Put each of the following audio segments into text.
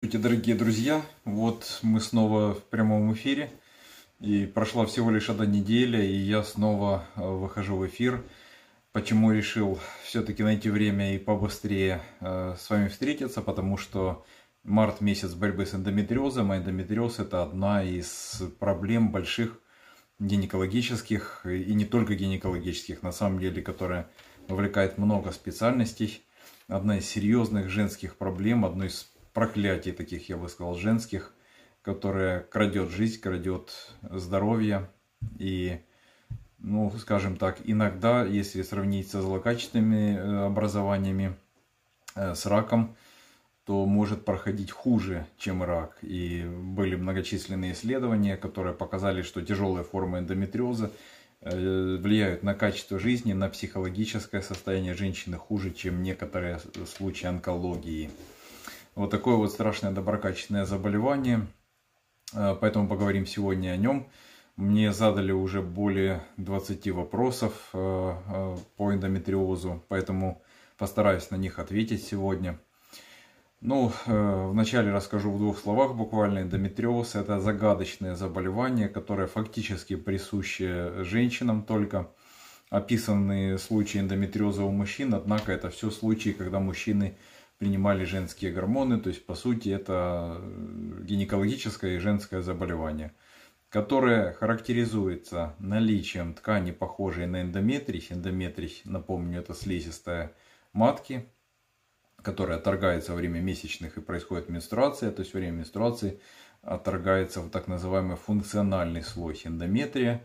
Здравствуйте, дорогие друзья! Вот мы снова в прямом эфире. И прошла всего лишь одна неделя, и я снова выхожу в эфир. Почему решил все-таки найти время и побыстрее с вами встретиться? Потому что март месяц борьбы с эндометриозом, а эндометриоз это одна из проблем больших гинекологических, и не только гинекологических, на самом деле, которая вовлекает много специальностей. Одна из серьезных женских проблем, одно из проклятий таких, я бы сказал, женских, которое крадет жизнь, крадет здоровье. И, ну, скажем так, иногда, если сравнить со злокачественными образованиями, с раком, то может проходить хуже, чем рак. И были многочисленные исследования, которые показали, что тяжелые формы эндометриоза влияют на качество жизни, на психологическое состояние женщины хуже, чем некоторые случаи онкологии. Вот такое вот страшное доброкачественное заболевание, поэтому поговорим сегодня о нем. Мне задали уже более 20 вопросов по эндометриозу, поэтому постараюсь на них ответить сегодня. Ну, вначале расскажу в двух словах буквально. Эндометриоз – это загадочное заболевание, которое фактически присуще женщинам только. Описаны случаи эндометриоза у мужчин, однако это все случаи, когда мужчины принимали женские гормоны, то есть по сути это гинекологическое и женское заболевание, которое характеризуется наличием ткани, похожей на эндометрий. Эндометрий, напомню, это слизистая матки, которая отторгается во время месячных и происходит менструация, то есть во время менструации отторгается в так называемый функциональный слой эндометрия.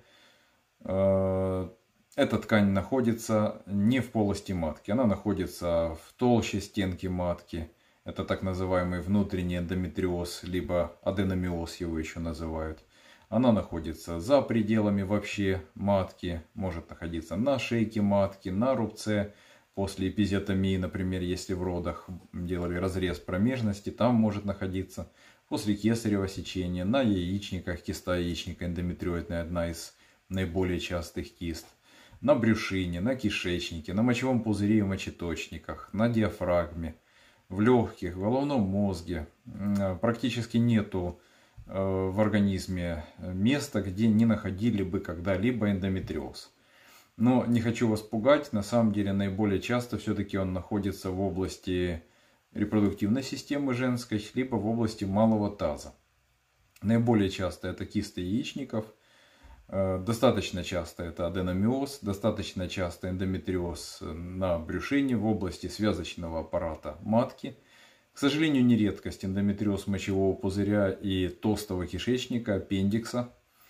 Эта ткань находится не в полости матки, она находится в толще стенки матки. Это так называемый внутренний эндометриоз, либо аденомиоз его еще называют. Она находится за пределами вообще матки, может находиться на шейке матки, на рубце. После эпизиотомии, например, если в родах делали разрез промежности, там может находиться. После кесарево сечения, на яичниках, киста яичника эндометриоидная, одна из наиболее частых кист. На брюшине, на кишечнике, на мочевом пузыре и мочеточниках, на диафрагме, в легких, в головном мозге. Практически нету в организме места, где не находили бы когда-либо эндометриоз. Но не хочу вас пугать, на самом деле наиболее часто все-таки он находится в области репродуктивной системы женской, либо в области малого таза. Наиболее часто это кисты яичников. Достаточно часто это аденомиоз, достаточно часто эндометриоз на брюшине в области связочного аппарата матки. К сожалению, не редкость эндометриоз мочевого пузыря и толстого кишечника, аппендикса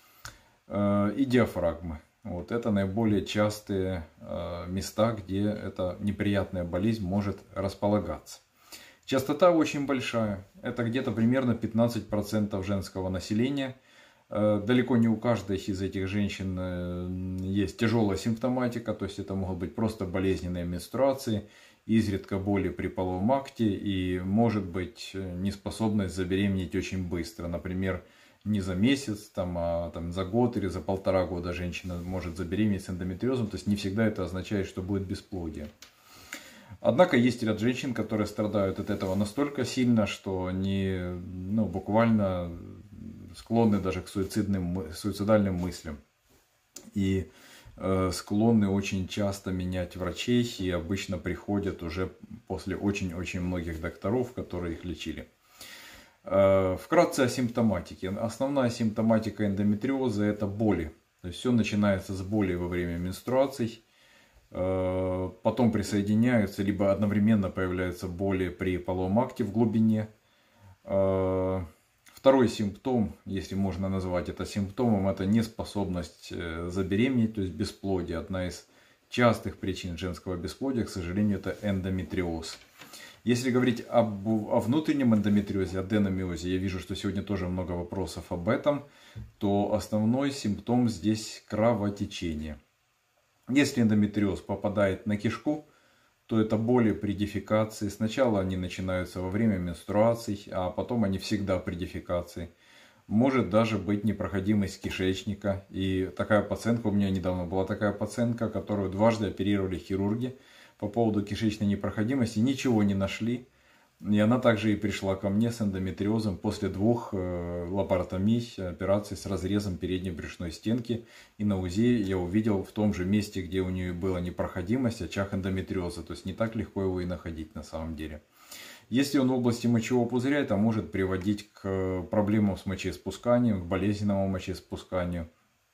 и диафрагмы. Вот это наиболее частые места, где эта неприятная болезнь может располагаться. Частота очень большая, это где-то примерно 15% женского населения. Далеко не у каждой из этих женщин есть тяжелая симптоматика, то есть это могут быть просто болезненные менструации, изредка боли при половом акте и может быть неспособность забеременеть очень быстро. Например, не за месяц, а за год или за 1,5 года женщина может забеременеть с эндометриозом, то есть не всегда это означает, что будет бесплодие. Однако есть ряд женщин, которые страдают от этого настолько сильно, что они буквально склонны даже к суицидальным мыслям. И склонны очень часто менять врачей, и обычно приходят уже после очень-очень многих докторов, которые их лечили. Вкратце о симптоматике. Основная симптоматика эндометриоза – это боли. То есть все начинается с боли во время менструаций, потом присоединяются, либо одновременно появляются боли при половом акте в глубине. Второй симптом, если можно назвать это симптомом, это неспособность забеременеть, то есть бесплодие. Одна из частых причин женского бесплодия, к сожалению, это эндометриоз. Если говорить о внутреннем эндометриозе, аденомиозе, я вижу, что сегодня тоже много вопросов об этом, то основной симптом здесь кровотечение. Если эндометриоз попадает на кишку, то это боли при дефекации. Сначала они начинаются во время менструаций, а потом они всегда при дефекации. Может даже быть непроходимость кишечника. И такая пациентка, у меня недавно была такая пациентка, которую дважды оперировали хирурги по поводу кишечной непроходимости, ничего не нашли. И она также и пришла ко мне с эндометриозом после 2 лапаротомий, операций с разрезом передней брюшной стенки. И на УЗИ я увидел в том же месте, где у нее была непроходимость, очаг эндометриоза. То есть не так легко его и находить на самом деле. Если он в области мочевого пузыря, это может приводить к проблемам с мочеиспусканием, к болезненному мочеиспусканию.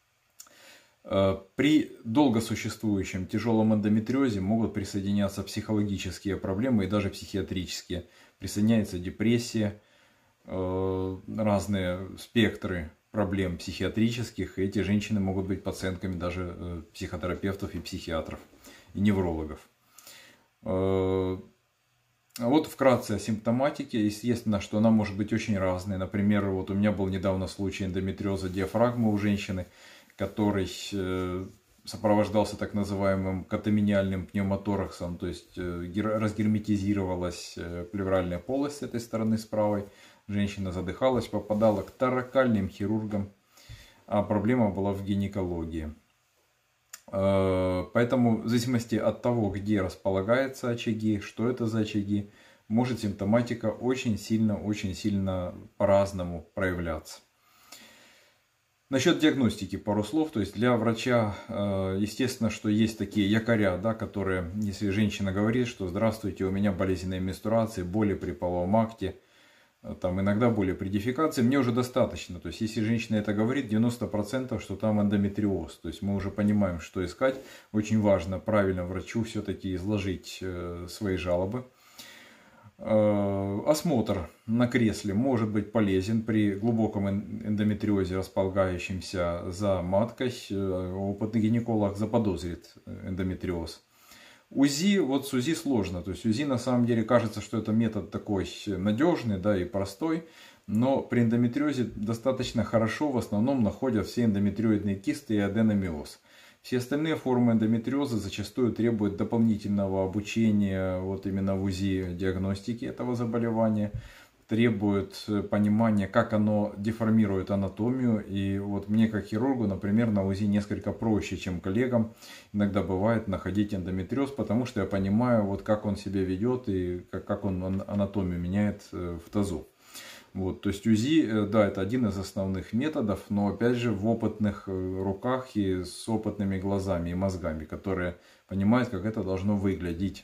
При долгосуществующем тяжелом эндометриозе могут присоединяться психологические проблемы и даже психиатрические. Присоединяется депрессия, разные спектры проблем психиатрических. И эти женщины могут быть пациентками даже психотерапевтов и психиатров, и неврологов. Вот вкратце о симптоматике. Естественно, что она может быть очень разной. Например, вот у меня был недавно случай эндометриоза диафрагмы у женщины, который сопровождался так называемым катамениальным пневмотораксом, то есть разгерметизировалась плевральная полость с этой стороны, с правой. Женщина задыхалась, попадала к торакальным хирургам, а проблема была в гинекологии. Поэтому в зависимости от того, где располагаются очаги, что это за очаги, может симптоматика очень сильно по-разному проявляться. Насчет диагностики пару слов. То есть для врача, естественно, что есть такие якоря, да, которые, если женщина говорит, что здравствуйте, у меня болезненные менструации, боли при половом акте, там иногда боли при дефекации, мне уже достаточно. То есть если женщина это говорит, 90%, что там эндометриоз. То есть мы уже понимаем, что искать. Очень важно правильно врачу все-таки изложить свои жалобы. Осмотр на кресле может быть полезен при глубоком эндометриозе, располагающемся за маткой. Опытный гинеколог заподозрит эндометриоз. УЗИ, вот с УЗИ сложно. То есть УЗИ на самом деле кажется, что это метод такой надежный, да, и простой. Но при эндометриозе достаточно хорошо в основном находят все эндометриоидные кисты и аденомиоз. Все остальные формы эндометриоза зачастую требуют дополнительного обучения вот именно в УЗИ диагностики этого заболевания, требуют понимания, как оно деформирует анатомию. И вот мне как хирургу, например, на УЗИ несколько проще, чем коллегам иногда бывает находить эндометриоз, потому что я понимаю, вот как он себя ведет и как он анатомию меняет в тазу. Вот, то есть УЗИ, да, это один из основных методов, но опять же в опытных руках и с опытными глазами и мозгами, которые понимают, как это должно выглядеть.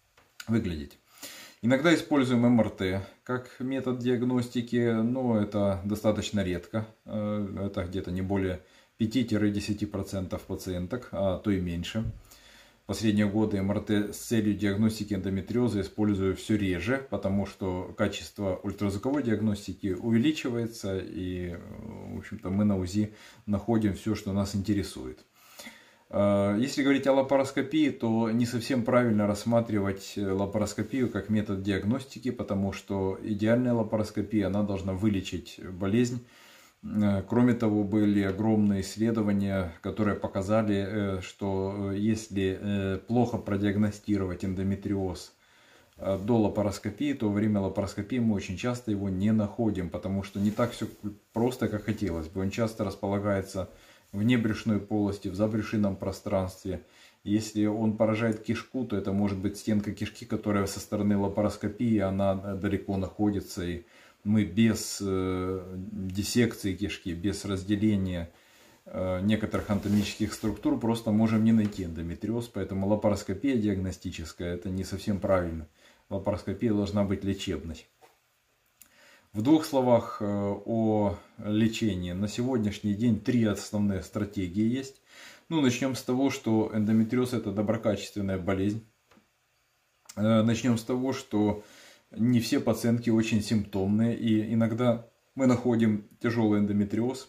Иногда используем МРТ как метод диагностики, но это достаточно редко. Это где-то не более 5-10% пациенток, а то и меньше. Последние годы МРТ с целью диагностики эндометриоза использую все реже, потому что качество ультразвуковой диагностики увеличивается, и, в общем-то, мы на УЗИ находим все, что нас интересует. Если говорить о лапароскопии, то не совсем правильно рассматривать лапароскопию как метод диагностики, потому что идеальная лапароскопия, она должна вылечить болезнь. Кроме того, были огромные исследования, которые показали, что если плохо продиагностировать эндометриоз до лапароскопии, то во время лапароскопии мы очень часто его не находим, потому что не так все просто, как хотелось бы. Он часто располагается в внебрюшной полости, в забрюшинном пространстве. Если он поражает кишку, то это может быть стенка кишки, которая со стороны лапароскопии, она далеко находится, и мы без диссекции кишки, без разделения некоторых анатомических структур просто можем не найти эндометриоз. Поэтому лапароскопия диагностическая – это не совсем правильно. Лапароскопия должна быть лечебной. В 2 словах о лечении. На сегодняшний день 3 основные стратегии есть. Начнем с того, что эндометриоз – это доброкачественная болезнь. Начнем с того, что не все пациентки очень симптомные, и иногда мы находим тяжелый эндометриоз,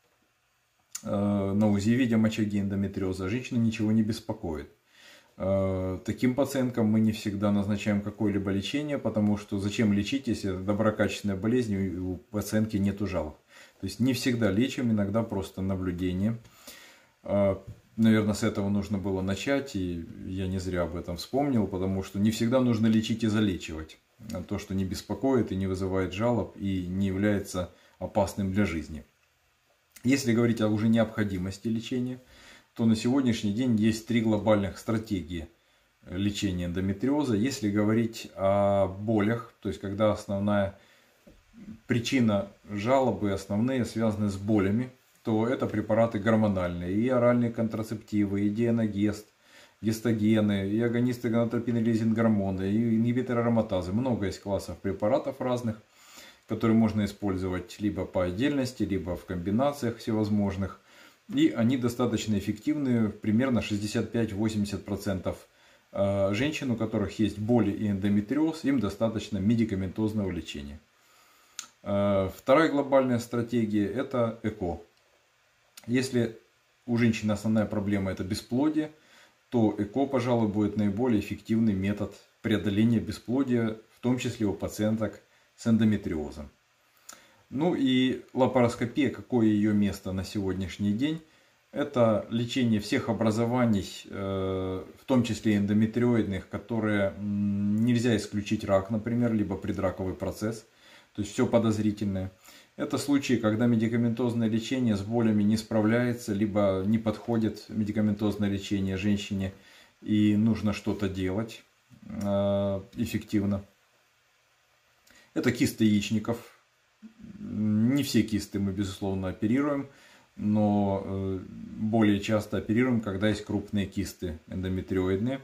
на УЗИ видим очаги эндометриоза, женщина ничего не беспокоит. Таким пациенткам мы не всегда назначаем какое-либо лечение, потому что зачем лечить, если это доброкачественная болезнь и у пациентки нет жалоб. То есть не всегда лечим, иногда просто наблюдение. Наверное, с этого нужно было начать, и я не зря об этом вспомнил, потому что не всегда нужно лечить и залечивать. То, что не беспокоит и не вызывает жалоб и не является опасным для жизни. Если говорить о уже необходимости лечения, то на сегодняшний день есть 3 глобальных стратегии лечения эндометриоза. Если говорить о болях, то есть когда основная причина жалобы основные связаны с болями, то это препараты гормональные, и оральные контрацептивы, и дианогест, гистогены, и агонисты гонадотропин-лизин-гормоны, и ингибиторы ароматазы. Много есть классов препаратов разных, которые можно использовать либо по отдельности, либо в комбинациях всевозможных. И они достаточно эффективны, примерно 65-80% женщин, у которых есть боли и эндометриоз, им достаточно медикаментозного лечения. Вторая глобальная стратегия – это ЭКО. Если у женщины основная проблема – это бесплодие, то ЭКО, пожалуй, будет наиболее эффективный метод преодоления бесплодия, в том числе у пациенток с эндометриозом. Ну и лапароскопия, какое ее место на сегодняшний день? Это лечение всех образований, в том числе эндометриоидных, которые нельзя исключить рак, например, либо предраковый процесс. То есть все подозрительное. Это случаи, когда медикаментозное лечение с болями не справляется, либо не подходит медикаментозное лечение женщине и нужно что-то делать эффективно. Это кисты яичников. Не все кисты мы, безусловно, оперируем, но более часто оперируем, когда есть крупные кисты эндометриоидные.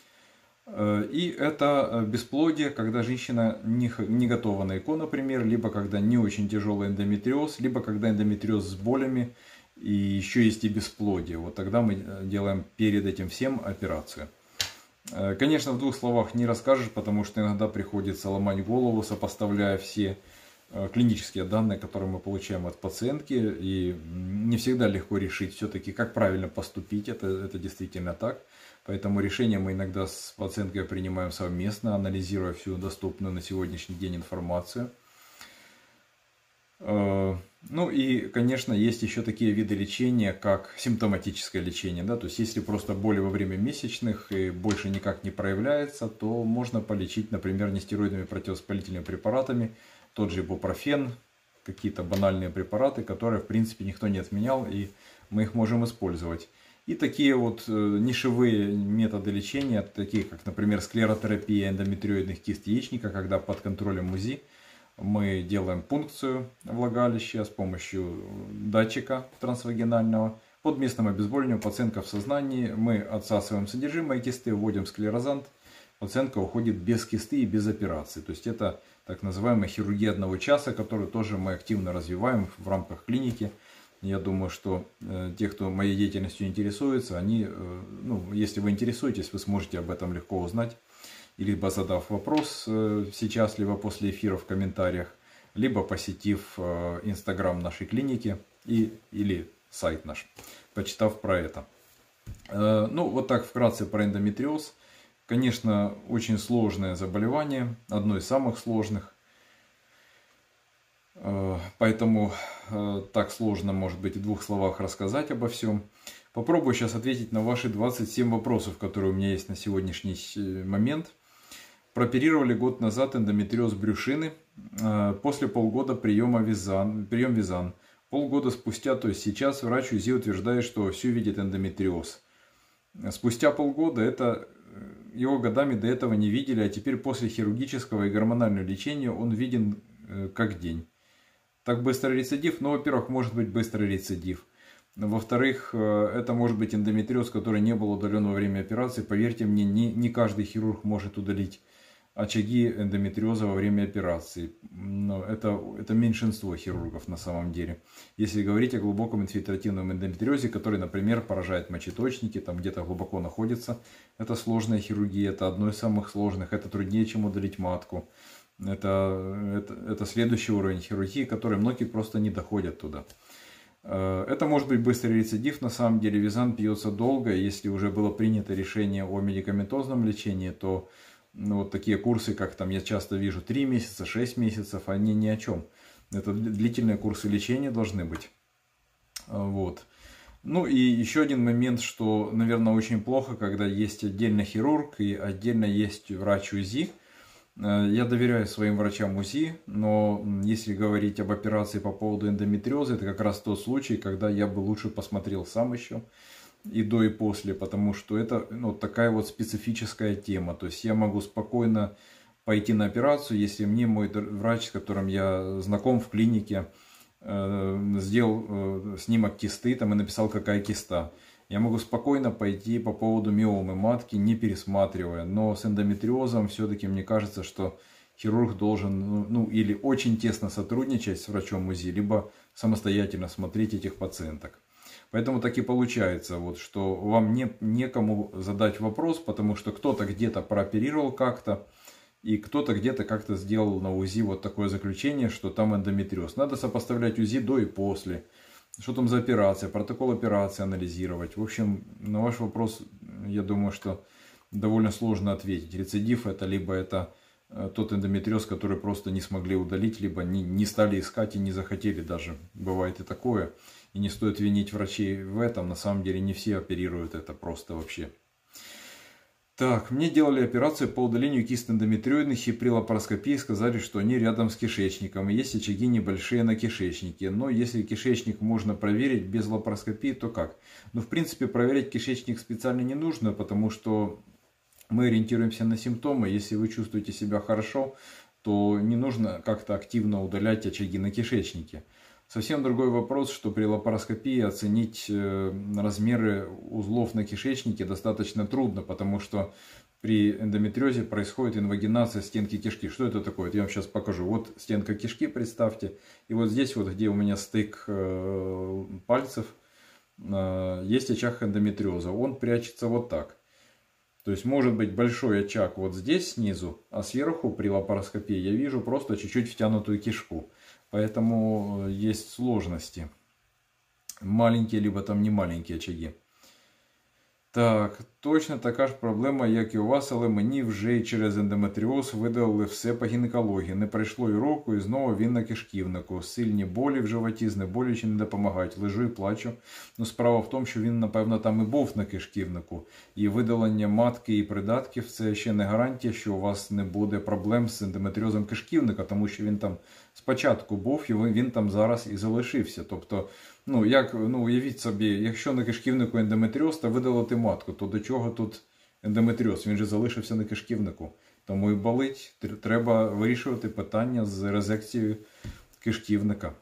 И это бесплодие, когда женщина не готова на ЭКО, например, либо когда не очень тяжелый эндометриоз, либо когда эндометриоз с болями и еще есть и бесплодие. Вот тогда мы делаем перед этим всем операцию. Конечно, в двух словах не расскажешь, потому что иногда приходится ломать голову, сопоставляя все клинические данные, которые мы получаем от пациентки, и не всегда легко решить все-таки, как правильно поступить, это действительно так. Поэтому решение мы иногда с пациенткой принимаем совместно, анализируя всю доступную на сегодняшний день информацию. Ну и, конечно, есть еще такие виды лечения, как симптоматическое лечение. Да? То есть, если просто боли во время месячных и больше никак не проявляется, то можно полечить, например, нестероидными противовоспалительными препаратами, тот же ибупрофен, какие-то банальные препараты, которые, в принципе, никто не отменял, и мы их можем использовать. И такие вот нишевые методы лечения, такие как, например, склеротерапия эндометриоидных кист яичника, когда под контролем УЗИ мы делаем пункцию влагалища с помощью датчика трансвагинального. Под местным обезболиванием пациентка в сознании, мы отсасываем содержимое кисты, вводим склерозант, пациентка уходит без кисты и без операции. То есть это так называемая хирургия одного часа, которую тоже мы активно развиваем в рамках клиники. Я думаю, что те, кто моей деятельностью интересуется, они, если вы интересуетесь, вы сможете об этом легко узнать. Либо задав вопрос сейчас, либо после эфира в комментариях, либо посетив инстаграм нашей клиники или сайт наш, почитав про это. Ну, вот так вкратце про эндометриоз. Конечно, очень сложное заболевание, одно из самых сложных. Поэтому так сложно, может быть, в двух словах рассказать обо всем. Попробую сейчас ответить на ваши 27 вопросов, которые у меня есть на сегодняшний момент. Прооперировали год назад эндометриоз брюшины. После полгода прием Визан. Полгода спустя, то есть сейчас, врач УЗИ утверждает, что вовсю видит эндометриоз. Спустя полгода его годами до этого не видели, а теперь после хирургического и гормонального лечения он виден как день. Так быстрый рецидив? Ну, во-первых, может быть быстрый рецидив. Во-вторых, это может быть эндометриоз, который не был удален во время операции. Поверьте мне, не каждый хирург может удалить очаги эндометриоза во время операции. Но это меньшинство хирургов на самом деле. Если говорить о глубоком инфильтративном эндометриозе, который, например, поражает мочеточники, там где-то глубоко находится, это сложная хирургия, это одно из самых сложных, это труднее, чем удалить матку. Это следующий уровень хирургии, который многие просто не доходят туда. Это может быть быстрый рецидив, на самом деле Визан пьется долго, если уже было принято решение о медикаментозном лечении, то вот такие курсы, как там я часто вижу, 3 месяца, 6 месяцев, они ни о чем. Это длительные курсы лечения должны быть. Вот. Ну и еще один момент, что, наверное, очень плохо, когда есть отдельно хирург и отдельно есть врач УЗИ. Я доверяю своим врачам УЗИ, но если говорить об операции по поводу эндометриоза, это как раз тот случай, когда я бы лучше посмотрел сам еще. и до, и после, потому что это такая вот специфическая тема. То есть я могу спокойно пойти на операцию, если мне мой врач, с которым я знаком в клинике, сделал снимок кисты там, и написал, какая киста. Я могу спокойно пойти по поводу миомы матки, не пересматривая. Но с эндометриозом все-таки мне кажется, что хирург должен или очень тесно сотрудничать с врачом УЗИ, либо самостоятельно смотреть этих пациенток. Поэтому так и получается, вот, что вам некому задать вопрос, потому что кто-то где-то прооперировал как-то, и кто-то где-то как-то сделал на УЗИ вот такое заключение, что там эндометриоз. Надо сопоставлять УЗИ до и после. Что там за операция, протокол операции анализировать. В общем, на ваш вопрос, я думаю, что довольно сложно ответить. Рецидив это либо это тот эндометриоз, который просто не смогли удалить, либо не стали искать и не захотели даже. Бывает и такое. И не стоит винить врачей в этом. На самом деле не все оперируют это просто вообще. Так, мне делали операцию по удалению кист эндометриозных, и при лапароскопии сказали, что они рядом с кишечником. И есть очаги небольшие на кишечнике. Но если кишечник можно проверить без лапароскопии, то как? В принципе, проверять кишечник специально не нужно, потому что мы ориентируемся на симптомы. Если вы чувствуете себя хорошо, то не нужно как-то активно удалять очаги на кишечнике. Совсем другой вопрос, что при лапароскопии оценить размеры узлов на кишечнике достаточно трудно, потому что при эндометриозе происходит инвагинация стенки кишки. Что это такое? Я вам сейчас покажу. Вот стенка кишки, представьте. И вот здесь, вот, где у меня стык пальцев, есть очаг эндометриоза. Он прячется вот так. То есть может быть большой очаг вот здесь снизу, а сверху при лапароскопии я вижу просто чуть-чуть втянутую кишку. Поэтому есть сложности. Маленькие, либо там не маленькие очаги. Так, точно така ж проблема, як і у вас, але мені вже і через ендометріоз видалили все по гінекології. Не пройшло і року, і знову він на кишківнику. Сильні болі в животі, знеболюючі не допомагають. Лежу і плачу. Справа в тому, що він, напевно, там і був на кишківнику. І видалення матки і придатків – це ще не гарантія, що у вас не буде проблем з ендометріозом кишківника, тому що він там спочатку був, і він там зараз і залишився. Тобто, уявіть собі, якщо на кишківнику ендометріоз, та видалити матку, то до чого тут ендометріоз? Він же залишився на кишківнику. Тому і болить. Треба вирішувати питання з резекцією кишківника.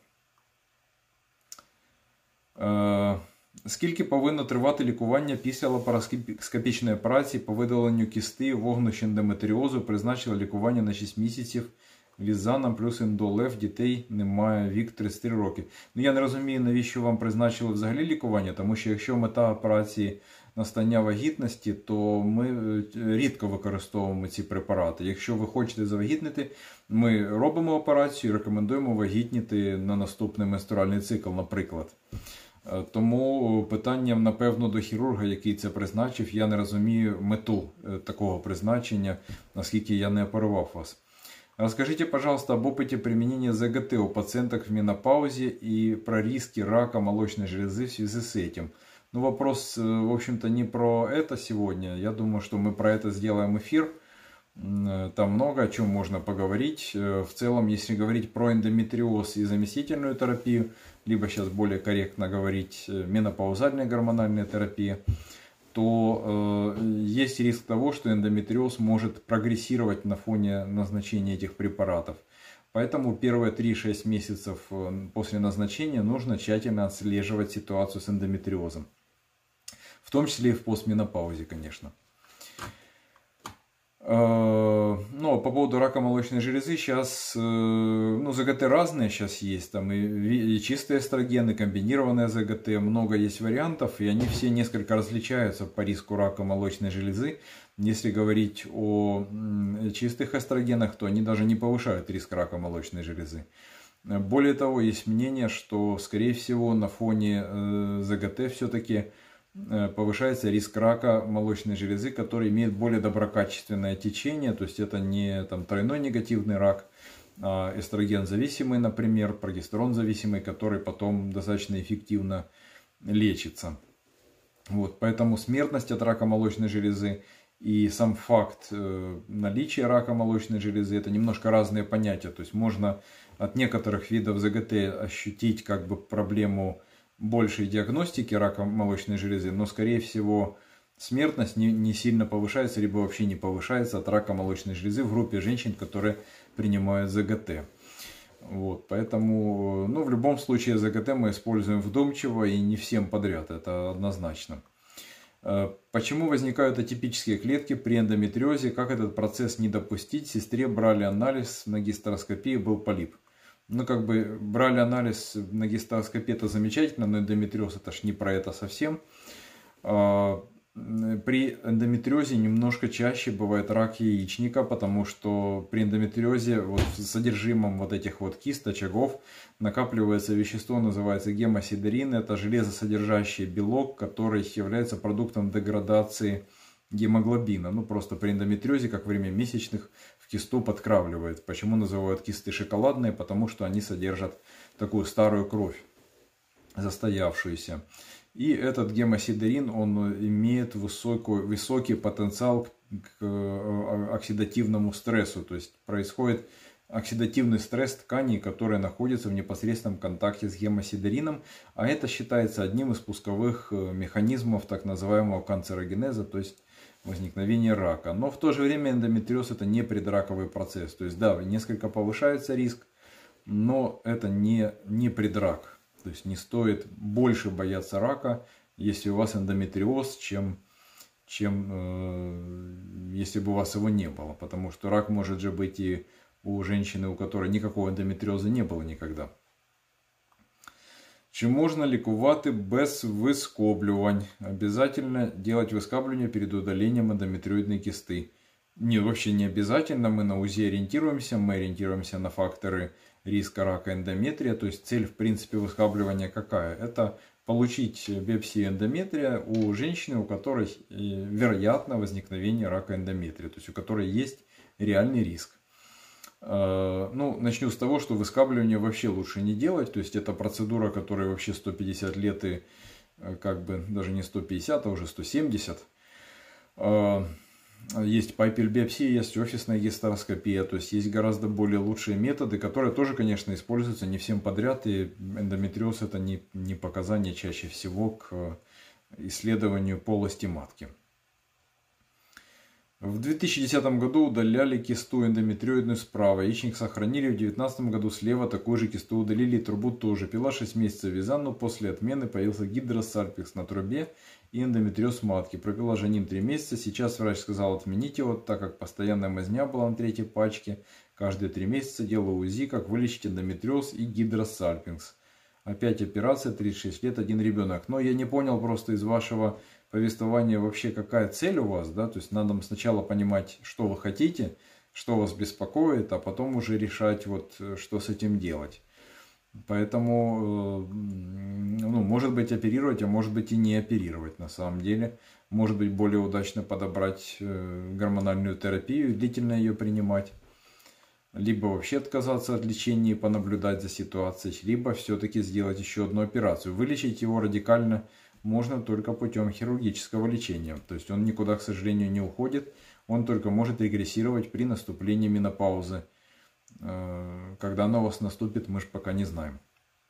Скільки повинно тривати лікування після лапароскопічної операції по видаленню кісти, вогнищ ендометріозу? Призначили лікування на 6 місяців. Візаном плюс індолев, дітей немає, вік 33 роки. Я не розумію, навіщо вам призначили взагалі лікування, тому що якщо мета операції настання вагітності, то ми рідко використовуємо ці препарати. Якщо ви хочете завагітнити, ми робимо операцію і рекомендуємо вагітніти на наступний менструальний цикл, наприклад. Тому питання, напевно, до хірурга, який це призначив, я не розумію мету такого призначення, наскільки я не оперував вас. Расскажите, пожалуйста, об опыте применения ЗГТ у пациенток в менопаузе и про риски рака молочной железы в связи с этим. Вопрос, в общем-то, не про это сегодня. Я думаю, что мы про это сделаем эфир. Там много о чем можно поговорить. В целом, если говорить про эндометриоз и заместительную терапию, либо сейчас более корректно говорить менопаузальная гормональная терапия, то есть риск того, что эндометриоз может прогрессировать на фоне назначения этих препаратов. Поэтому первые 3-6 месяцев после назначения нужно тщательно отслеживать ситуацию с эндометриозом. В том числе и в постменопаузе, конечно. По поводу рака молочной железы сейчас, ЗГТ разные сейчас есть, там и чистые эстрогены, комбинированные ЗГТ, много есть вариантов, и они все несколько различаются по риску рака молочной железы. Если говорить о чистых эстрогенах, то они даже не повышают риск рака молочной железы. Более того, есть мнение, что, скорее всего, на фоне ЗГТ все-таки повышается риск рака молочной железы, который имеет более доброкачественное течение, то есть это не тройной негативный рак, а эстроген зависимый, например, прогестерон зависимый, который потом достаточно эффективно лечится. Поэтому смертность от рака молочной железы и сам факт наличия рака молочной железы — это немножко разные понятия. То есть можно от некоторых видов ЗГТ ощутить проблему большей диагностики рака молочной железы, но, скорее всего, смертность не сильно повышается, либо вообще не повышается от рака молочной железы в группе женщин, которые принимают ЗГТ. Вот, поэтому, ну, в любом случае ЗГТ мы используем вдумчиво и не всем подряд, это однозначно. Почему возникают атипические клетки при эндометриозе? Как этот процесс не допустить? Сестре брали анализ на гистероскопии, был полип. Ну, как бы брали анализ на гистероскопии, это замечательно, но эндометриоз это ж не про это совсем. При эндометриозе немножко чаще бывает рак яичника, потому что при эндометриозе вот в содержимом вот этих вот кист, очагов накапливается вещество, называется гемосидерин. Это железосодержащий белок, который является продуктом деградации гемоглобина. Ну, просто при эндометриозе, как во время месячных, в кисту подкравливает. Почему называют кисты шоколадные? Потому что они содержат такую старую кровь, застоявшуюся. И этот гемосидерин, он имеет высокий потенциал к оксидативному стрессу. То есть происходит оксидативный стресс тканей, которые находятся в непосредственном контакте с гемосидерином. А это считается одним из пусковых механизмов так называемого канцерогенеза, то есть возникновения рака. Но в то же время эндометриоз это не предраковый процесс. То есть да, несколько повышается риск, но это не предрак. То есть не стоит больше бояться рака, если у вас эндометриоз, чем если бы у вас его не было. Потому что рак может же быть и у женщины, у которой никакого эндометриоза не было никогда. Чи можна лікувати без вискоблювань? Обязательно делать выскабливание перед удалением эндометриоидной кисты. Нет, вообще не обязательно. Мы на УЗИ ориентируемся. Мы ориентируемся на факторы риска рака эндометрия. То есть цель, в принципе, выскабливания какая? Это получить биопсию эндометрия у женщины, у которой вероятно возникновение рака эндометрия. То есть у которой есть реальный риск. Ну, начну с того, что выскабливание вообще лучше не делать. То есть это процедура, которая вообще 150 лет и как бы даже не 150, а уже 170. Есть папилль-биопсия, есть офисная гистероскопия. То есть есть гораздо более лучшие методы, которые тоже, конечно, используются не всем подряд. И эндометриоз это не показание чаще всего к исследованию полости матки. В 2010 году удаляли кисту эндометриоидную справа, яичник сохранили, в 2019 году слева такую же кисту удалили, трубу тоже. Пила 6 месяцев визан, но после отмены появился гидросальпикс на трубе и эндометриоз матки. Пропила жаним 3 месяца, сейчас врач сказал отменить его, так как постоянная мазня была на 3-й пачке. Каждые 3 месяца делаю УЗИ, как вылечить эндометриоз и гидросальпикс. Опять операция, 36 лет, 1 ребенок. Но я не понял просто из вашего повествования вообще, какая цель у вас, да, то есть надо сначала понимать, что вы хотите, что вас беспокоит, а потом уже решать, вот, что с этим делать. Поэтому, ну, может быть оперировать, а может быть и не оперировать на самом деле. Может быть более удачно подобрать гормональную терапию, длительно ее принимать. Либо вообще отказаться от лечения и понаблюдать за ситуацией, либо все-таки сделать еще одну операцию. Вылечить его радикально можно только путем хирургического лечения. То есть он никуда, к сожалению, не уходит. Он только может регрессировать при наступлении менопаузы. Когда она у вас наступит, мы же пока не знаем.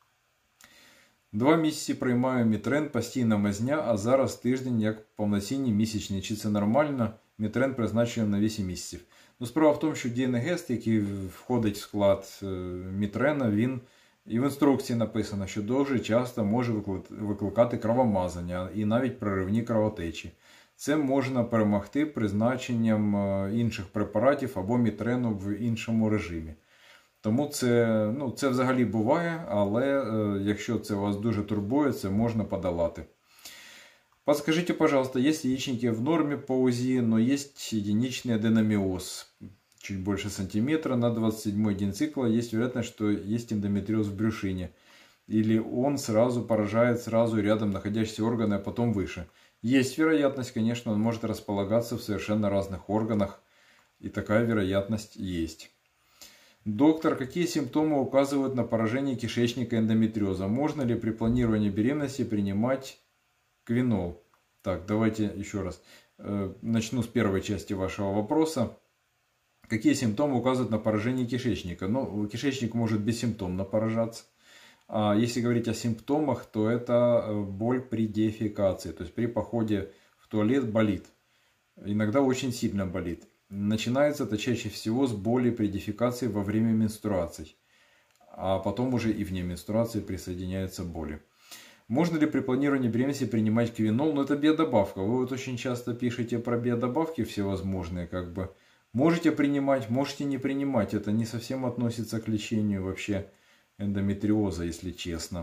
2 місяці приймаю мітрен, постійна мазня, а зараз тиждень як повноцінні місячні. Чи це нормально? Мітрен призначений на 8 місяців. Ну, справа в тому, що Дієнегест, який входить в склад мітрена, він і в інструкції написано, що дуже часто може викликати кровомазання і навіть проривні кровотечі. Це можна перемогти призначенням інших препаратів або мітрену в іншому режимі. Тому це взагалі буває, але якщо це вас дуже турбує, це можна подолати. Подскажите, пожалуйста, есть яичники в норме по УЗИ, но есть единичный аденомиоз, чуть больше сантиметра, на 27-й день цикла есть вероятность, что есть эндометриоз в брюшине. Или он сразу поражает рядом находящиеся органы, а потом выше. Есть вероятность, конечно, он может располагаться в совершенно разных органах, и такая вероятность есть. Доктор, какие симптомы указывают на поражение кишечника эндометриоза? Можно ли при планировании беременности принимать квинол? Так, давайте еще раз. Начну с первой части вашего вопроса. Какие симптомы указывают на поражение кишечника? Ну, кишечник может бессимптомно поражаться. А если говорить о симптомах, то это боль при дефекации, то есть при походе в туалет болит. Иногда очень сильно болит. Начинается это чаще всего с боли при дефекации во время менструаций, а потом уже и вне менструации присоединяются боли. Можно ли при планировании беременности принимать квинол? Ну, это биодобавка. Вы вот очень часто пишете про биодобавки всевозможные, как бы. Можете принимать, можете не принимать. Это не совсем относится к лечению вообще эндометриоза, если честно.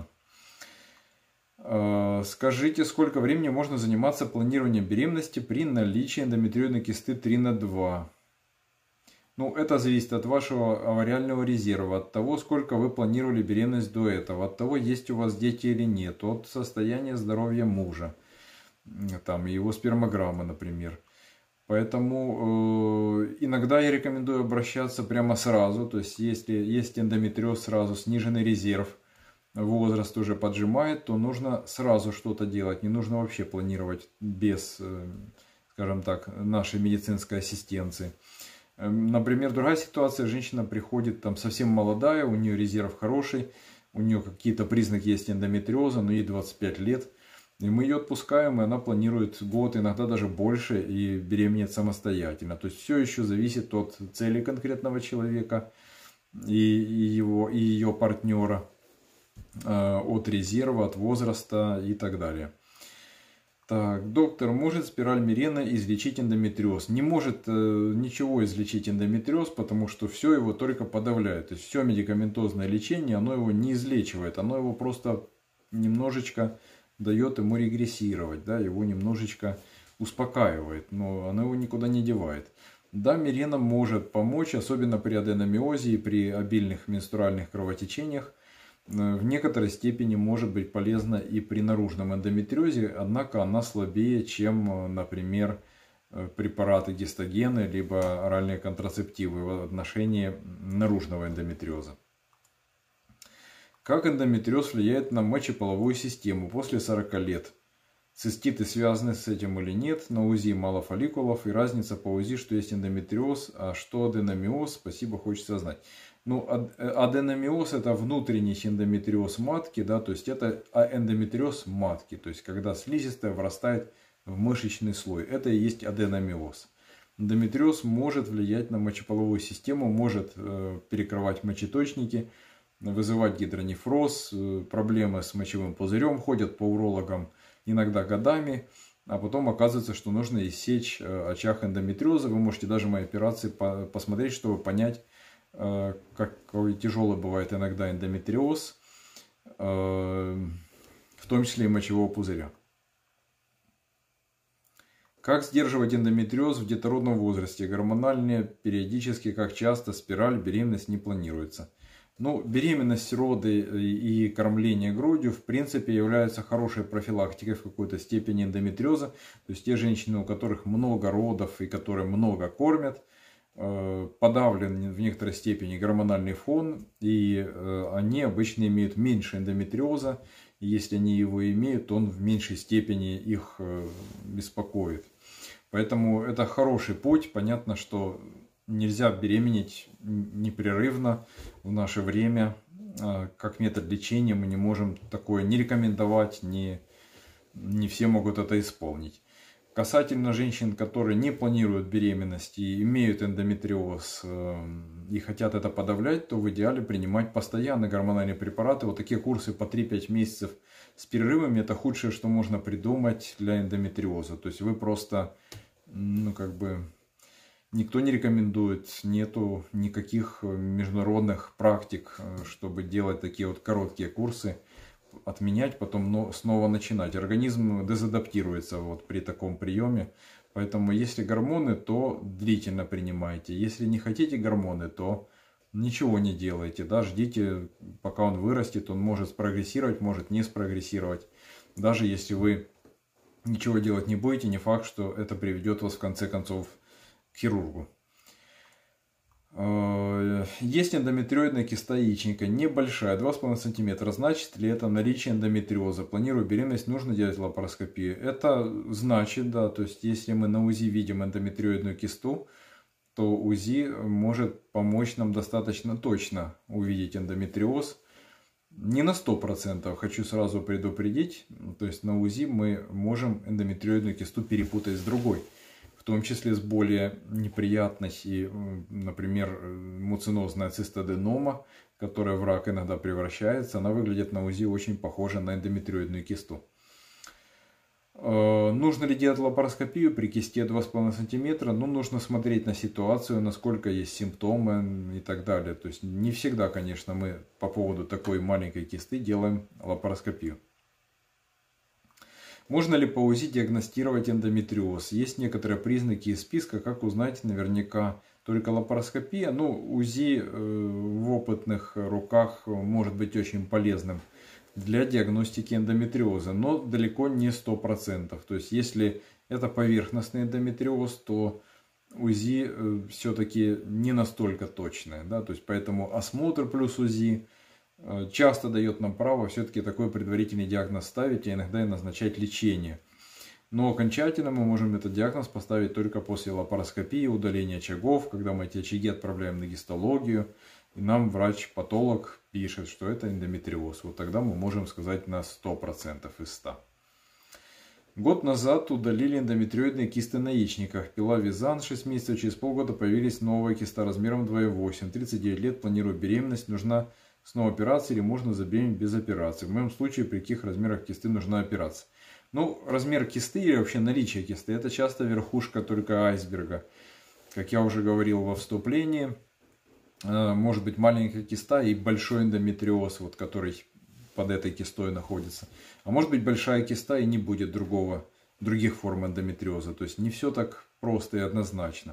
Скажите, сколько времени можно заниматься планированием беременности при наличии эндометриозной кисты 3/2? Ну, это зависит от вашего авариального резерва, от того, сколько вы планировали беременность до этого, от того, есть у вас дети или нет, от состояния здоровья мужа, там, его спермограммы, например. Поэтому иногда я рекомендую обращаться прямо сразу, то есть если есть эндометриоз, сразу сниженный резерв, возраст уже поджимает, то нужно сразу что-то делать, не нужно вообще планировать без, скажем так, нашей медицинской ассистенции. Например, другая ситуация, женщина приходит там совсем молодая, у нее резерв хороший, у нее какие-то признаки есть эндометриоза, но ей 25 лет. И мы ее отпускаем, и она планирует год, иногда даже больше, и беременеет самостоятельно. То есть все еще зависит от цели конкретного человека и ее партнера, от резерва, от возраста и так далее. Так, доктор, может спираль Мирена излечить эндометриоз? Не может ничего излечить эндометриоз, потому что все его только подавляет. То есть все медикаментозное лечение, оно его не излечивает, оно его просто немножечко дает ему регрессировать, да, его немножечко успокаивает, но оно его никуда не девает. Да, Мирена может помочь, особенно при аденомиозе и при обильных менструальных кровотечениях. В некоторой степени может быть полезна и при наружном эндометриозе, однако она слабее, чем, например, препараты гистогены, либо оральные контрацептивы в отношении наружного эндометриоза. Как эндометриоз влияет на мочеполовую систему после 40 лет? Циститы связаны с этим или нет? На УЗИ мало фолликулов и разница по УЗИ, что есть эндометриоз, а что аденомиоз? Спасибо, хочется знать. Ну, аденомиоз это внутренний эндометриоз матки, да, то есть это эндометриоз матки, то есть когда слизистая врастает в мышечный слой. Это и есть аденомиоз. Эндометриоз может влиять на мочеполовую систему, может перекрывать мочеточники, вызывать гидронефроз, проблемы с мочевым пузырем, ходят по урологам иногда годами, а потом оказывается, что нужно иссечь очаг эндометриоза. Вы можете даже мои операции посмотреть, чтобы понять, какой тяжелый бывает иногда эндометриоз, в том числе и мочевого пузыря. Как сдерживать эндометриоз в детородном возрасте? Гормональные, периодически, как часто, спираль, беременность не планируется. Ну, беременность, роды и кормление грудью, в принципе, являются хорошей профилактикой в какой-то степени эндометриоза. То есть те женщины, у которых много родов и которые много кормят, подавлен в некоторой степени гормональный фон, и они обычно имеют меньше эндометриоза. И если они его имеют, то он в меньшей степени их беспокоит. Поэтому это хороший путь. Понятно, что нельзя беременеть непрерывно в наше время. Как метод лечения мы не можем такое не рекомендовать, не все могут это исполнить. Касательно женщин, которые не планируют беременность и имеют эндометриоз и хотят это подавлять, то в идеале принимать постоянно гормональные препараты. Вот такие курсы по 3-5 месяцев с перерывами – это худшее, что можно придумать для эндометриоза. То есть вы просто, никто не рекомендует, нету никаких международных практик, чтобы делать такие вот короткие курсы, отменять, потом снова начинать. Организм дезадаптируется вот при таком приеме. Поэтому если гормоны, то длительно принимайте. Если не хотите гормоны, то ничего не делайте. Да, ждите, пока он вырастет. Он может спрогрессировать, может не спрогрессировать. Даже если вы ничего делать не будете, не факт, что это приведет вас в конце концов к хирургу. Есть эндометриоидная киста яичника, небольшая, 2,5 см. Значит ли это наличие эндометриоза? Планирую беременность, нужно делать лапароскопию? Это значит, да, то есть если мы на УЗИ видим эндометриоидную кисту, то УЗИ может помочь нам достаточно точно увидеть эндометриоз. Не на 100%, хочу сразу предупредить. То есть на УЗИ мы можем эндометриоидную кисту перепутать с другой. В том числе с более неприятной, и, например, муцинозная цистоденома, которая в рак иногда превращается. Она выглядит на УЗИ очень похоже на эндометриоидную кисту. Нужно ли делать лапароскопию при кисте 2,5 см? Ну, нужно смотреть на ситуацию, насколько есть симптомы и так далее. То есть не всегда, конечно, мы по поводу такой маленькой кисты делаем лапароскопию. Можно ли по УЗИ диагностировать эндометриоз? Есть некоторые признаки из списка, как узнать наверняка. Только лапароскопия, ну, УЗИ в опытных руках может быть очень полезным для диагностики эндометриоза, но далеко не 100%. То есть, если это поверхностный эндометриоз, то УЗИ все-таки не настолько точное. Да? То есть, поэтому осмотр плюс УЗИ часто дает нам право все-таки такой предварительный диагноз ставить, а иногда и назначать лечение. Но окончательно мы можем этот диагноз поставить только после лапароскопии, удаления очагов, когда мы эти очаги отправляем на гистологию. И нам врач-патолог пишет, что это эндометриоз. Вот тогда мы можем сказать на 100% из 100. Год назад удалили эндометриоидные кисты на яичниках. Пила Визан 6 месяцев, через полгода появились новые киста размером 2,8. 39 лет, планирую беременность. Нужна снова операция или можно забеременеть без операции? В моем случае при каких размерах кисты нужна операция? Ну, размер кисты или вообще наличие кисты, это часто верхушка только айсберга. Как я уже говорил во вступлении, может быть маленькая киста и большой эндометриоз, вот, который под этой кистой находится. А может быть большая киста и не будет других форм эндометриоза. То есть не все так просто и однозначно.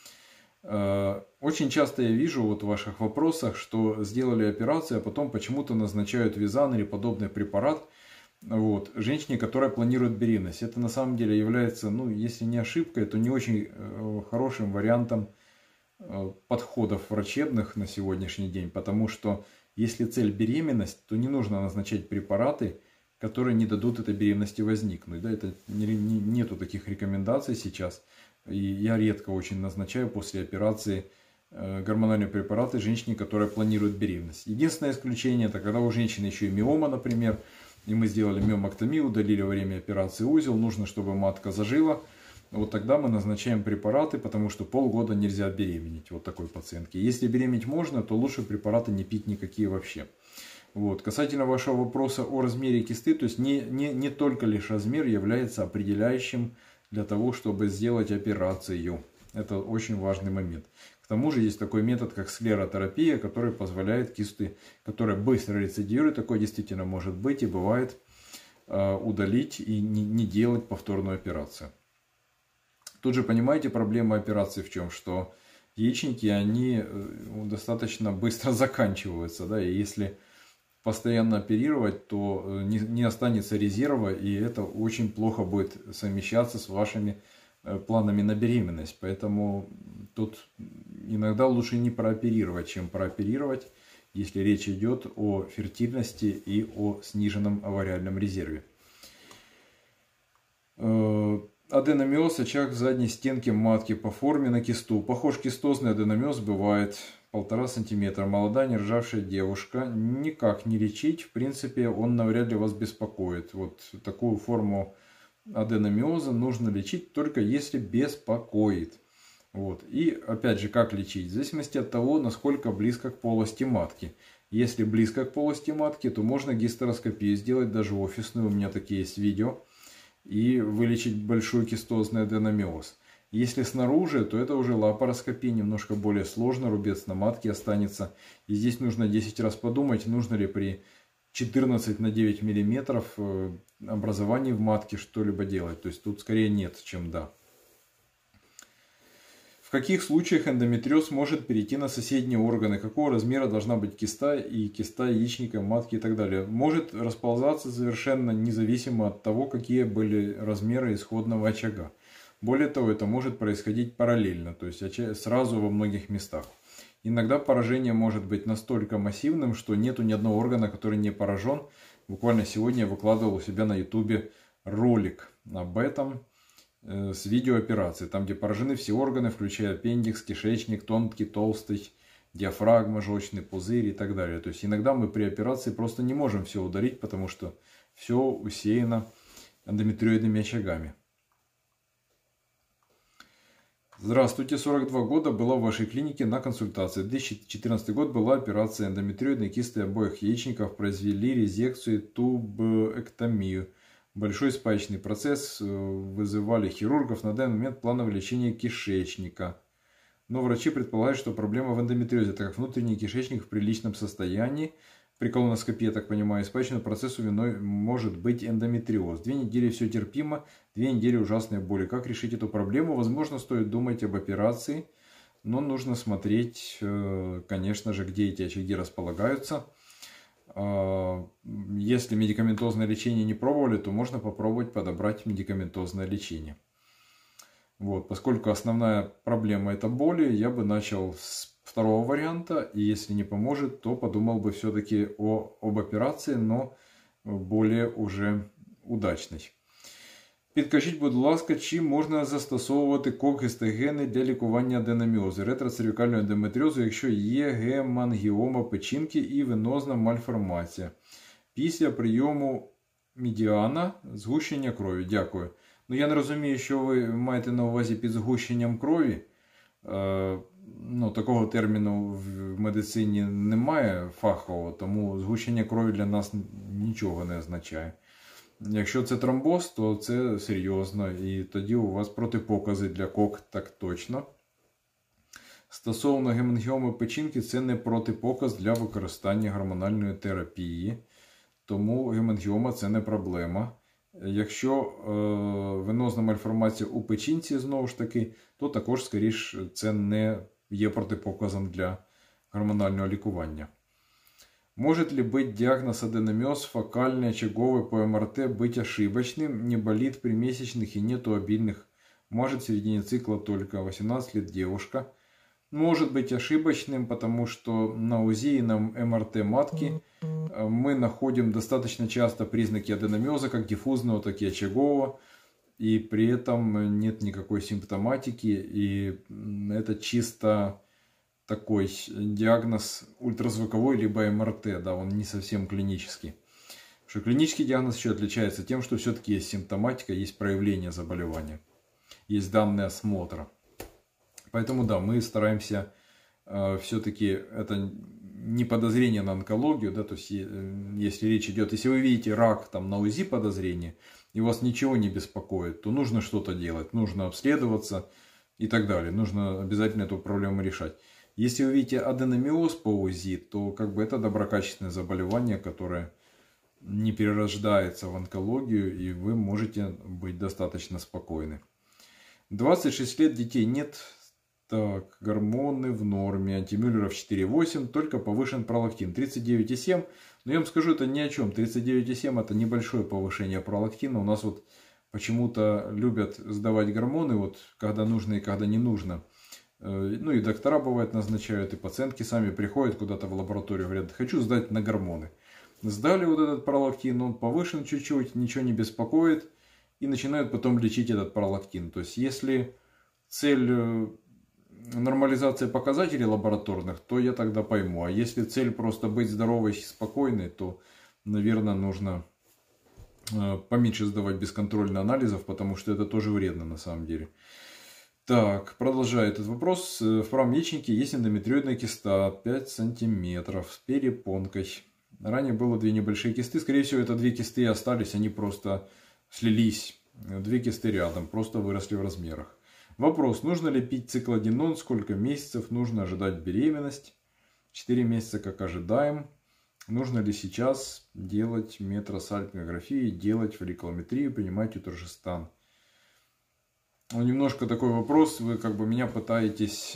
Очень часто я вижу вот в ваших вопросах, что сделали операцию, а потом почему-то назначают Визан или подобный препарат вот, женщине, которая планирует беременность. Это на самом деле является, ну, если не ошибкой, то не очень хорошим вариантом подходов врачебных на сегодняшний день, потому что если цель беременность, то не нужно назначать препараты, которые не дадут этой беременности возникнуть. Да, это нету таких рекомендаций сейчас, и я редко очень назначаю после операции гормональные препараты женщине, которая планирует беременность. Единственное исключение, это когда у женщины еще и миома, например, и мы сделали миомэктомию, удалили во время операции узел, нужно, чтобы матка зажила. Вот тогда мы назначаем препараты, потому что полгода нельзя беременеть вот такой пациентке. Если беременеть можно, то лучше препараты не пить никакие вообще. Вот. Касательно вашего вопроса о размере кисты, то есть не только лишь размер является определяющим для того, чтобы сделать операцию. Это очень важный момент. К тому же есть такой метод, как склеротерапия, который позволяет кисты, которые быстро рецидивируют, такое действительно может быть и бывает, удалить и не делать повторную операцию. Тут же понимаете, проблема операции в чем, что яичники, они достаточно быстро заканчиваются, да, и если постоянно оперировать, то не останется резерва, и это очень плохо будет совмещаться с вашими планами на беременность. Поэтому тут иногда лучше не прооперировать, чем прооперировать, если речь идет о фертильности и о сниженном овариальном резерве. Аденомиоз, очаг в задней стенке матки по форме на кисту. Похож кистозный аденомиоз бывает 1,5 см. Молодая нерожавшая девушка. Никак не лечить. В принципе, он навряд ли вас беспокоит. Вот такую форму аденомиоза нужно лечить только если беспокоит. Вот. И опять же, как лечить? В зависимости от того, насколько близко к полости матки. Если близко к полости матки, то можно гистероскопию сделать, даже офисную. У меня такие есть видео. И вылечить большой кистозный аденомиоз. Если снаружи, то это уже лапароскопия, немножко более сложно, рубец на матке останется. И здесь нужно 10 раз подумать, нужно ли при 14 на 9 мм образовании в матке что-либо делать. То есть тут скорее нет, чем да. В каких случаях эндометриоз может перейти на соседние органы? Какого размера должна быть киста и киста яичника, матки и так далее? Может расползаться совершенно независимо от того, какие были размеры исходного очага. Более того, это может происходить параллельно, то есть сразу во многих местах. Иногда поражение может быть настолько массивным, что нету ни одного органа, который не поражен. Буквально сегодня я выкладывал у себя на YouTube ролик об этом с видеооперацией, там где поражены все органы, включая аппендикс, кишечник, тонкий, толстый, диафрагма, желчный пузырь и так далее. То есть иногда мы при операции просто не можем все удалить, потому что все усеяно эндометриоидными очагами. Здравствуйте, 42 года, была в вашей клинике на консультации. 2014 год была операция эндометриоидной кисты обоих яичников, произвели резекцию, тубэктомию. Большой спаечный процесс, вызывали хирургов, на данный момент плановое лечение кишечника. Но врачи предполагают, что проблема в эндометриозе, так как внутренний кишечник в приличном состоянии. При колоноскопии, я так понимаю, спаечному процессу виной может быть эндометриоз. 2 недели все терпимо, 2 недели ужасные боли. Как решить эту проблему? Возможно, стоит думать об операции, но нужно смотреть, конечно же, где эти очаги располагаются. Если медикаментозное лечение не пробовали, то можно попробовать подобрать медикаментозное лечение. Вот, поскольку основная проблема это боли, я бы начал с второго варианта, и если не поможет, то подумал бы все-таки об операции, но более уже удачной. Підкажіть, будь ласка, чи можна застосовувати кок-гістогени для лікування аденоміозу, ретроцервікального ендометріозу, якщо є гемангіома печінки і венозна мальформація? Після прийому медіана згущення крові. Дякую. Ну, я не розумію, що ви маєте на увазі під згущенням крові. Ну, такого терміну в медицині немає фахового, тому згущення крові для нас нічого не означає. Якщо це тромбоз, то це серйозно, і тоді у вас протипокази для КОК так точно. Стосовно гемангіоми печінки, це не протипоказ для використання гормональної терапії, тому гемангіома це не проблема. Якщо венозна мальформація у печінці, знову ж таки, то також, скоріш, це не є протипоказом для гормонального лікування. Может ли быть диагноз аденомиоз фокальный очаговый по МРТ быть ошибочным, не болит при месячных и нету обильных, может в середине цикла только, 18 лет девушка? Может быть ошибочным, потому что на УЗИ и на МРТ матки мы находим достаточно часто признаки аденомиоза, как диффузного, так и очагового, и при этом нет никакой симптоматики, и это чисто такой диагноз ультразвуковой либо МРТ, да, он не совсем клинический. Потому что клинический диагноз еще отличается тем, что все-таки есть симптоматика, есть проявление заболевания, есть данные осмотра. Поэтому да, мы стараемся все-таки, это не подозрение на онкологию, да, то есть если речь идет, если вы видите рак там на УЗИ подозрение, и вас ничего не беспокоит, то нужно что-то делать, нужно обследоваться и так далее, нужно обязательно эту проблему решать. Если вы видите аденомиоз по УЗИ, то как бы это доброкачественное заболевание, которое не перерождается в онкологию, и вы можете быть достаточно спокойны. 26 лет, детей нет. Так, гормоны в норме, антимюллеров 4,8, только повышен пролактин 39,7. Но я вам скажу, это ни о чем. 39,7 это небольшое повышение пролактина. У нас вот почему-то любят сдавать гормоны, вот когда нужно и когда не нужно. Ну и доктора бывает назначают, и пациентки сами приходят куда-то в лабораторию, говорят, хочу сдать на гормоны. Сдали вот этот пролактин, он повышен чуть-чуть, ничего не беспокоит, и начинают потом лечить этот пролактин. То есть если цель нормализация показателей лабораторных, то я тогда пойму. А если цель просто быть здоровой и спокойной, то, наверное, нужно поменьше сдавать бесконтрольно анализов, потому что это тоже вредно на самом деле. Так, продолжаю этот вопрос. В правом яичнике есть эндометриоидная киста 5 сантиметров с перепонкой. Ранее было 2 небольшие кисты. Скорее всего, это 2 кисты и остались. Они просто слились. 2 кисты рядом. Просто выросли в размерах. Вопрос. Нужно ли пить циклодинон? Сколько месяцев нужно ожидать беременность? 4 месяца, как ожидаем. Нужно ли сейчас делать метросальпингографию, делать фолликулометрию, принимать утрожестан? Немножко такой вопрос, вы как бы меня пытаетесь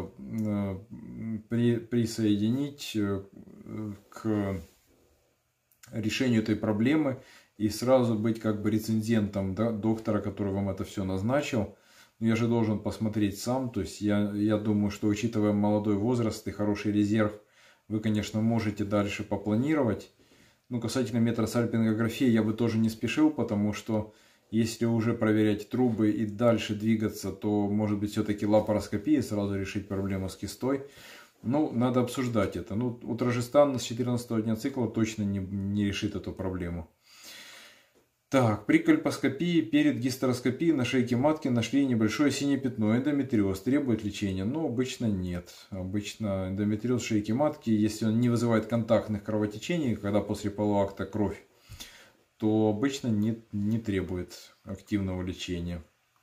присоединить к решению этой проблемы и сразу быть как бы рецензентом, да, доктора, который вам это все назначил. Но я же должен посмотреть сам, то есть я думаю, что учитывая молодой возраст и хороший резерв, вы, конечно, можете дальше попланировать. Ну, касательно метросальпингографии я бы тоже не спешил, потому что если уже проверять трубы и дальше двигаться, то может быть все-таки лапароскопия, сразу решить проблему с кистой. Ну, надо обсуждать это. Ну, утрожестан с 14-го дня цикла точно не решит эту проблему. Так, при кольпоскопии перед гистероскопией на шейке матки нашли небольшое синее пятно. Эндометриоз требует лечения? Но обычно нет. Обычно эндометриоз шейки матки, если он не вызывает контактных кровотечений, когда после полового акта кровь, то обычно не требует активного лечения.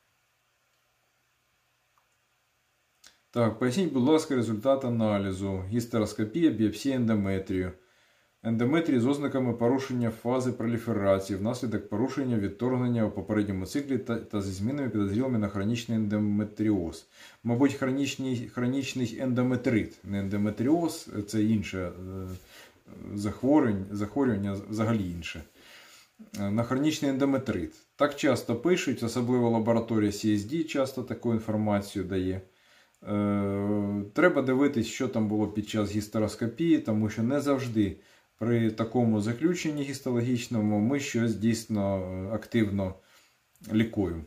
Так, поясніть, будь ласка, результат аналізу. Гістероскопія, біопсія ендометрію. Ендометрій з ознаками порушення фази проліферації внаслідок порушення відторгнення у попередньому циклі та зі змінами підозрілими на хронічний ендометріоз. Мабуть, хронічний ендометрит. Не ендометріоз, це інше захворювання взагалі інше. На хронічний ендометрит. Так часто пишуть, особливо лабораторія CSD часто таку інформацію дає. Треба дивитись, що там було під час гістероскопії, тому що не завжди при такому заключенні гістологічному ми щось дійсно активно лікуємо.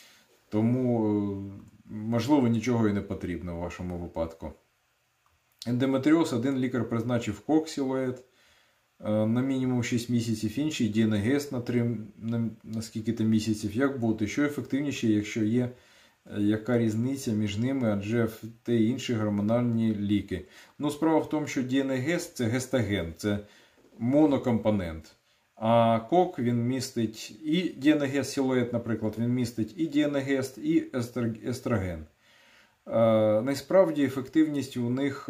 Тому, можливо, нічого і не потрібно в вашому випадку. Ендометріоз один лікар призначив кок-силует на мінімум 6 місяців, інший дієнегез на скільки-то місяців. Як бути? Що ефективніше, якщо є яка різниця між ними, адже в те і інші гормональні ліки? Ну, справа в тому, що дієнегез – це гестаген, це монокомпонент. А кок, він містить і дієнегез-силует, наприклад, він містить і дієнегез, і естроген. Насправді, ефективність у них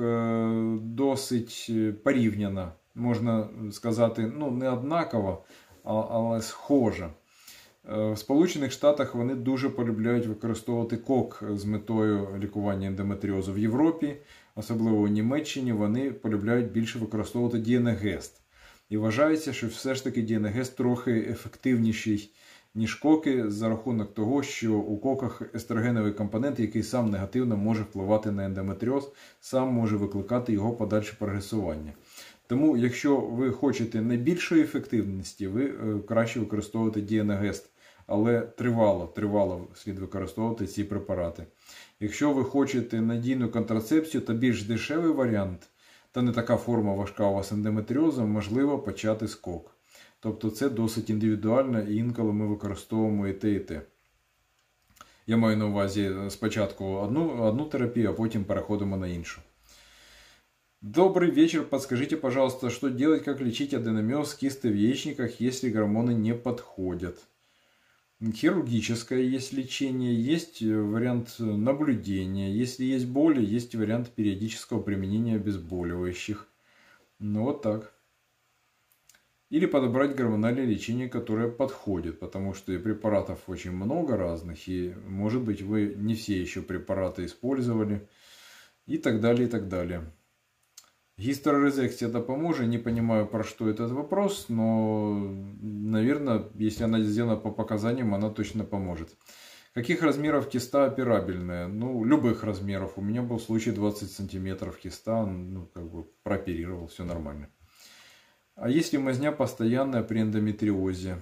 досить порівняна. Можна сказати, ну, не однакова, але схожа. В Сполучених Штатах вони дуже полюбляють використовувати кок з метою лікування ендометріозу. В Європі, особливо у Німеччині, вони полюбляють більше використовувати дієнегез. І вважається, що все ж таки дієнегез трохи ефективніший, ніж коки, за рахунок того, що у коках естрогеновий компонент, який сам негативно може впливати на ендометріоз, сам може викликати його подальше прогресування. Тому, якщо ви хочете найбільшої ефективності, ви краще використовуєте дієнегез. Але тривало слід використовувати ці препарати. Якщо ви хочете надійну контрацепцію та більш дешевий варіант, та не така форма важка у вас ендометріозу, можливо почати з кок. Тобто це досить індивідуально, і інколи ми використовуємо і те, і те. Я маю на увазі спочатку одну терапію, а потім переходимо на іншу. Добрый вечер. Подскажите, пожалуйста, что делать, как лечить аденомиоз, кисты в яичниках, если гормоны не подходят? Хирургическое есть лечение, есть вариант наблюдения. Если есть боли, есть вариант периодического применения обезболивающих. Ну вот так. Или подобрать гормональное лечение, которое подходит, потому что и препаратов очень много разных, и может быть вы не все еще препараты использовали, и так далее, и так далее. Гистерорезекция это поможет, не понимаю, про что этот вопрос, но, наверное, если она сделана по показаниям, она точно поможет. Каких размеров киста операбельная? Ну, любых размеров. У меня был случай 20 сантиметров киста, ну, как бы прооперировал, все нормально. А если мазня постоянная при эндометриозе?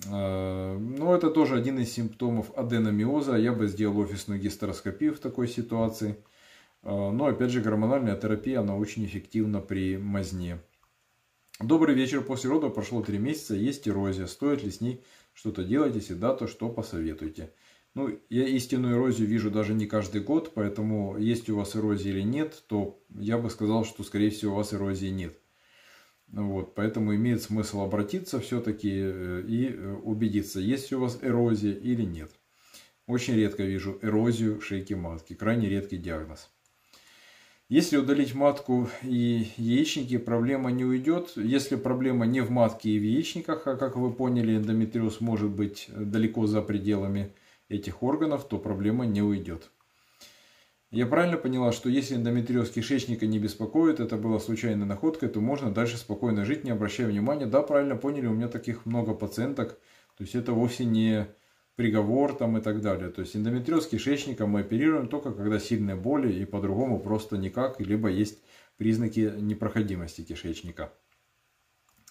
Ну, это тоже один из симптомов аденомиоза. Я бы сделал офисную гистероскопию в такой ситуации. Но, опять же, гормональная терапия, она очень эффективна при мазне. Добрый вечер. После родов прошло 3 месяца, есть эрозия. Стоит ли с ней что-то делать? Если да, то что посоветуете? Ну, я истинную эрозию вижу даже не каждый год, поэтому есть у вас эрозия или нет, то я бы сказал, что, скорее всего, у вас эрозии нет. Вот, поэтому имеет смысл обратиться все-таки и убедиться, есть ли у вас эрозия или нет. Очень редко вижу эрозию шейки матки, крайне редкий диагноз. Если удалить матку и яичники, проблема не уйдет. Если проблема не в матке и в яичниках, а как вы поняли, эндометриоз может быть далеко за пределами этих органов, то проблема не уйдет. Я правильно поняла, что если эндометриоз кишечника не беспокоит, это была случайной находкой, то можно дальше спокойно жить, не обращая внимания? Да, правильно поняли, у меня таких много пациенток. То есть это вовсе не приговор там и так далее. То есть эндометриоз кишечника мы оперируем только когда сильные боли и по-другому просто никак, либо есть признаки непроходимости кишечника.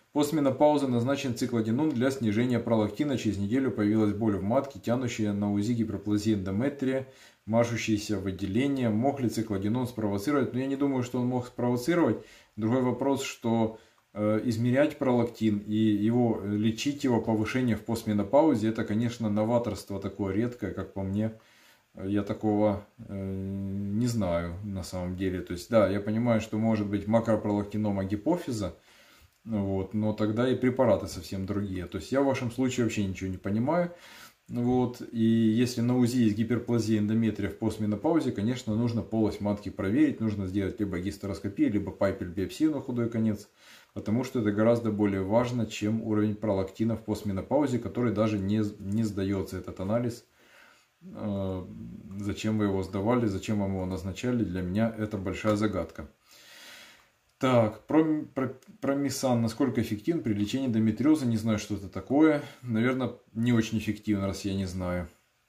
Постменопауза назначен циклодинон для снижения пролактина. Через неделю появилась боль в матке, тянущая на УЗИ гиперплазии эндометрия, машущиеся выделения. Мог ли циклодинон спровоцировать? Но я не думаю, что он мог спровоцировать. Другой вопрос, что измерять пролактин и его лечить его повышение в постменопаузе, это, конечно, новаторство такое редкое, как по мне. Я такого не знаю на самом деле. То есть, да, я понимаю, что может быть макропролактинома гипофиза, вот, но тогда и препараты совсем другие. То есть, я в вашем случае вообще ничего не понимаю. Вот, и если на УЗИ есть гиперплазия эндометрия в постменопаузе, конечно, нужно полость матки проверить. Нужно сделать либо гистероскопию, либо пайпель-биопсию на худой конец. Потому что это гораздо более важно, чем уровень пролактина в постменопаузе, который даже не сдается, этот анализ. Зачем вы его сдавали, зачем вам его назначали, для меня это большая загадка. Так, промисан, насколько эффективен при лечении эндометриоза, не знаю, что это такое. Наверное, не очень эффективно, раз я не знаю.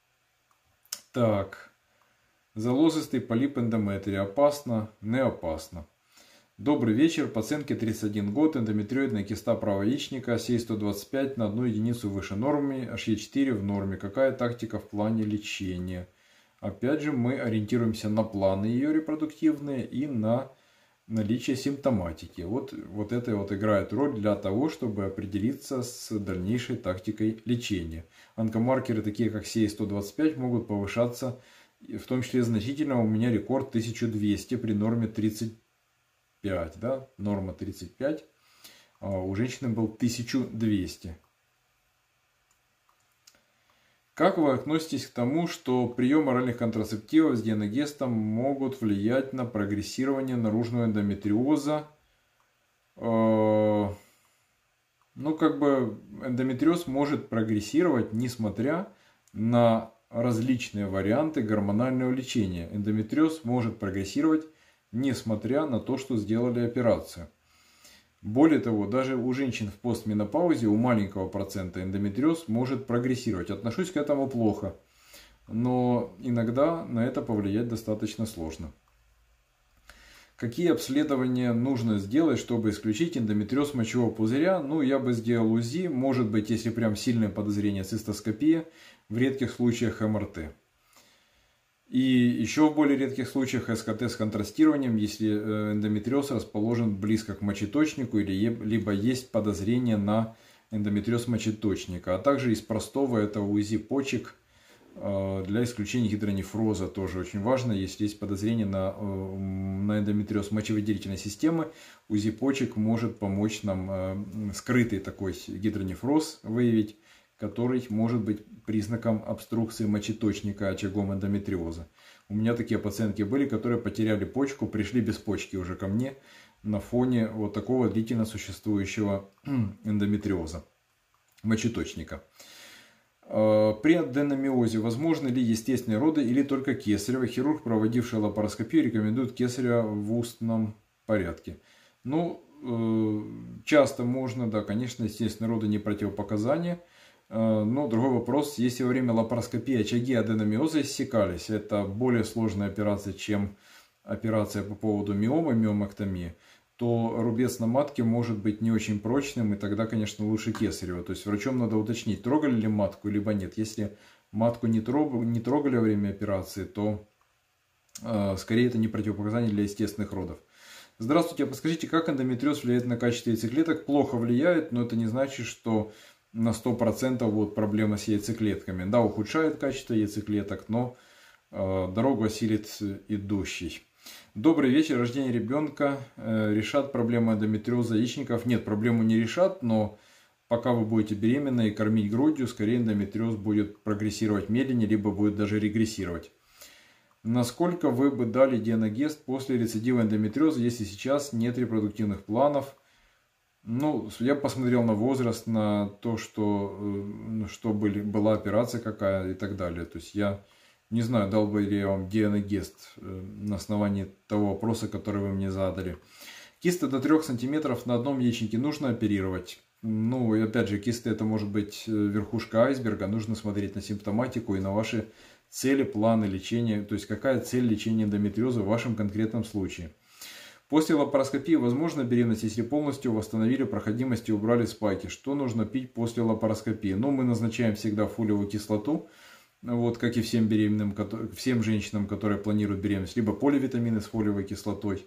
Так, залозистый полип эндометрия, опасно, не опасно. Добрый вечер, пациентке 31 год, эндометриоидная киста правого яичника, сей 125 на 1 единицу выше нормы, HE4 в норме. Какая тактика в плане лечения? Опять же, мы ориентируемся на планы ее репродуктивные и на наличие симптоматики. Вот это вот играет роль для того, чтобы определиться с дальнейшей тактикой лечения. Онкомаркеры, такие как сей 125, могут повышаться, в том числе значительно. У меня рекорд 1200 при норме 35. Да? Норма 35, а у женщины был 1200. Как вы относитесь к тому, что прием оральных контрацептивов с дианогестом могут влиять на прогрессирование наружного эндометриоза? Ну, как бы эндометриоз может прогрессировать, несмотря на различные варианты гормонального лечения. Эндометриоз может прогрессировать, несмотря на то, что сделали операцию. Более того, даже у женщин в постменопаузе, у маленького процента эндометриоз может прогрессировать. Отношусь к этому плохо, но иногда на это повлиять достаточно сложно. Какие обследования нужно сделать, чтобы исключить эндометриоз мочевого пузыря? Ну, я бы сделал УЗИ, может быть, если прям сильное подозрение, цистоскопия, в редких случаях МРТ. И еще в более редких случаях СКТ с контрастированием, если эндометриоз расположен близко к мочеточнику или либо есть подозрение на эндометриоз мочеточника. А также из простого это УЗИ почек для исключения гидронефроза тоже очень важно. Если есть подозрение на эндометриоз мочевыделительной системы, УЗИ почек может помочь нам скрытый такой гидронефроз выявить, который может быть признаком обструкции мочеточника, очагом эндометриоза. У меня такие пациентки были, которые потеряли почку, пришли без почки уже ко мне на фоне вот такого длительно существующего эндометриоза, мочеточника. При аденомиозе возможны ли естественные роды или только кесарево? Хирург, проводивший лапароскопию, рекомендует кесарево в устном порядке. Ну, часто можно, да, конечно, естественные роды не противопоказания. Но другой вопрос, если во время лапароскопии очаги аденомиоза иссякались, это более сложная операция, чем операция по поводу миомы, миомэктомии, то рубец на матке может быть не очень прочным, и тогда, конечно, лучше кесарево. То есть врачом надо уточнить, трогали ли матку, либо нет. Если матку не трогали во время операции, то скорее это не противопоказание для естественных родов. Здравствуйте, а подскажите, как эндометриоз влияет на качество яйцеклеток? Плохо влияет, но это не значит, что на 100% вот проблема с яйцеклетками. Да, ухудшает качество яйцеклеток, но дорогу осилит идущий. Добрый вечер. Рождение ребенка решат проблему эндометриоза яичников? Нет, проблему не решат, но пока вы будете беременны и кормить грудью, скорее эндометриоз будет прогрессировать медленнее, либо будет даже регрессировать. Насколько вы бы дали дианогест после рецидива эндометриоза, если сейчас нет репродуктивных планов? Ну, я посмотрел на возраст, на то, что была операция какая и так далее. То есть я не знаю, дал бы ли я вам дианогест на основании того вопроса, который вы мне задали. Кисты до 3 см на одном яичнике нужно оперировать. Ну, и опять же, кисты это может быть верхушка айсберга. Нужно смотреть на симптоматику и на ваши цели, планы лечения. То есть какая цель лечения эндометриоза в вашем конкретном случае. После лапароскопии возможна беременность, если полностью восстановили проходимость и убрали спайки. Что нужно пить после лапароскопии? Ну, мы назначаем всегда фолиевую кислоту, вот, как и всем беременным, всем женщинам, которые планируют беременность, либо поливитамины с фолиевой кислотой.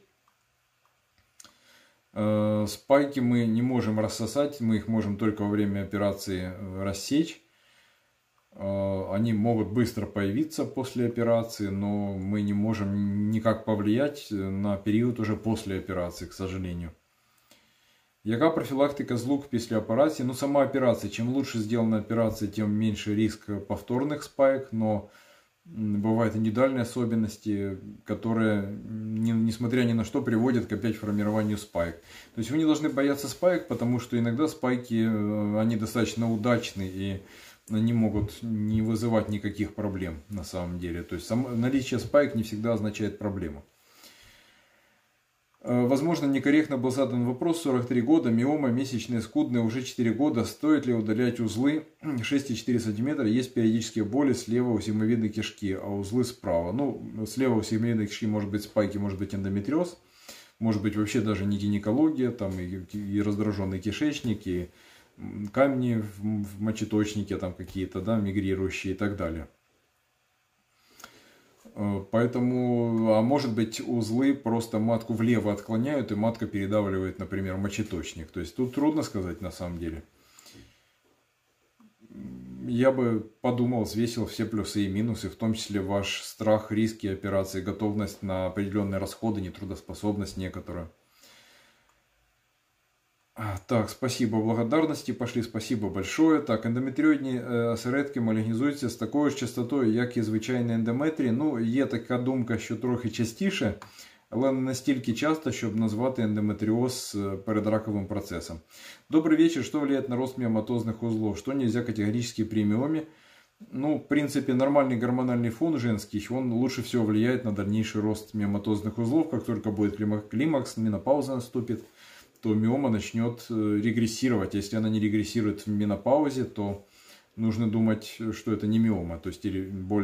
Спайки мы не можем рассосать, мы их можем только во время операции рассечь. Они могут быстро появиться после операции, но мы не можем никак повлиять на период уже после операции, к сожалению. Яка профилактика злук после операции? Ну, сама операция. Чем лучше сделана операция, тем меньше риск повторных спаек, но бывают индивидуальные особенности, которые, несмотря ни на что, приводят к опять формированию спаек. То есть вы не должны бояться спаек, потому что иногда спайки, они достаточно удачны и они могут не вызывать никаких проблем на самом деле. То есть наличие спайк не всегда означает проблему. Возможно, некорректно был задан вопрос. 43 года, миома, месячные скудные, уже 4 года. Стоит ли удалять узлы 6,4 см? Есть периодические боли слева у сигмовидной кишки, а узлы справа. Ну, слева у сигмовидной кишки может быть спайки, может быть эндометриоз. Может быть вообще даже не гинекология, там и раздраженный кишечник, и камни в мочеточнике там какие-то, да, мигрирующие и так далее. Поэтому, а может быть, узлы просто матку влево отклоняют, и матка передавливает, например, мочеточник. То есть тут трудно сказать на самом деле. Я бы подумал, взвесил все плюсы и минусы, в том числе ваш страх, риски операции, готовность на определенные расходы, нетрудоспособность некоторую. Так, спасибо, благодарности пошли, спасибо большое. Так, ендометріозні осередки малігнізуються з такою ж частотою, як і звичайний ендометрій. Ну, є така думка, що трохи частіше, але не настільки часто, щоб назвати ендометриоз передраковым процессом. Добрый вечер. Что влияет на рост миоматозных узлов? Что нельзя категорически при миоме? Ну, в принципе, нормальный гормональный фон женский, он лучше всего влияет на дальнейший рост миоматозных узлов. Как только будет климакс, менопауза наступит, то миома начнет регрессировать. Если она не регрессирует в менопаузе, то нужно думать, что это не миома. То есть, или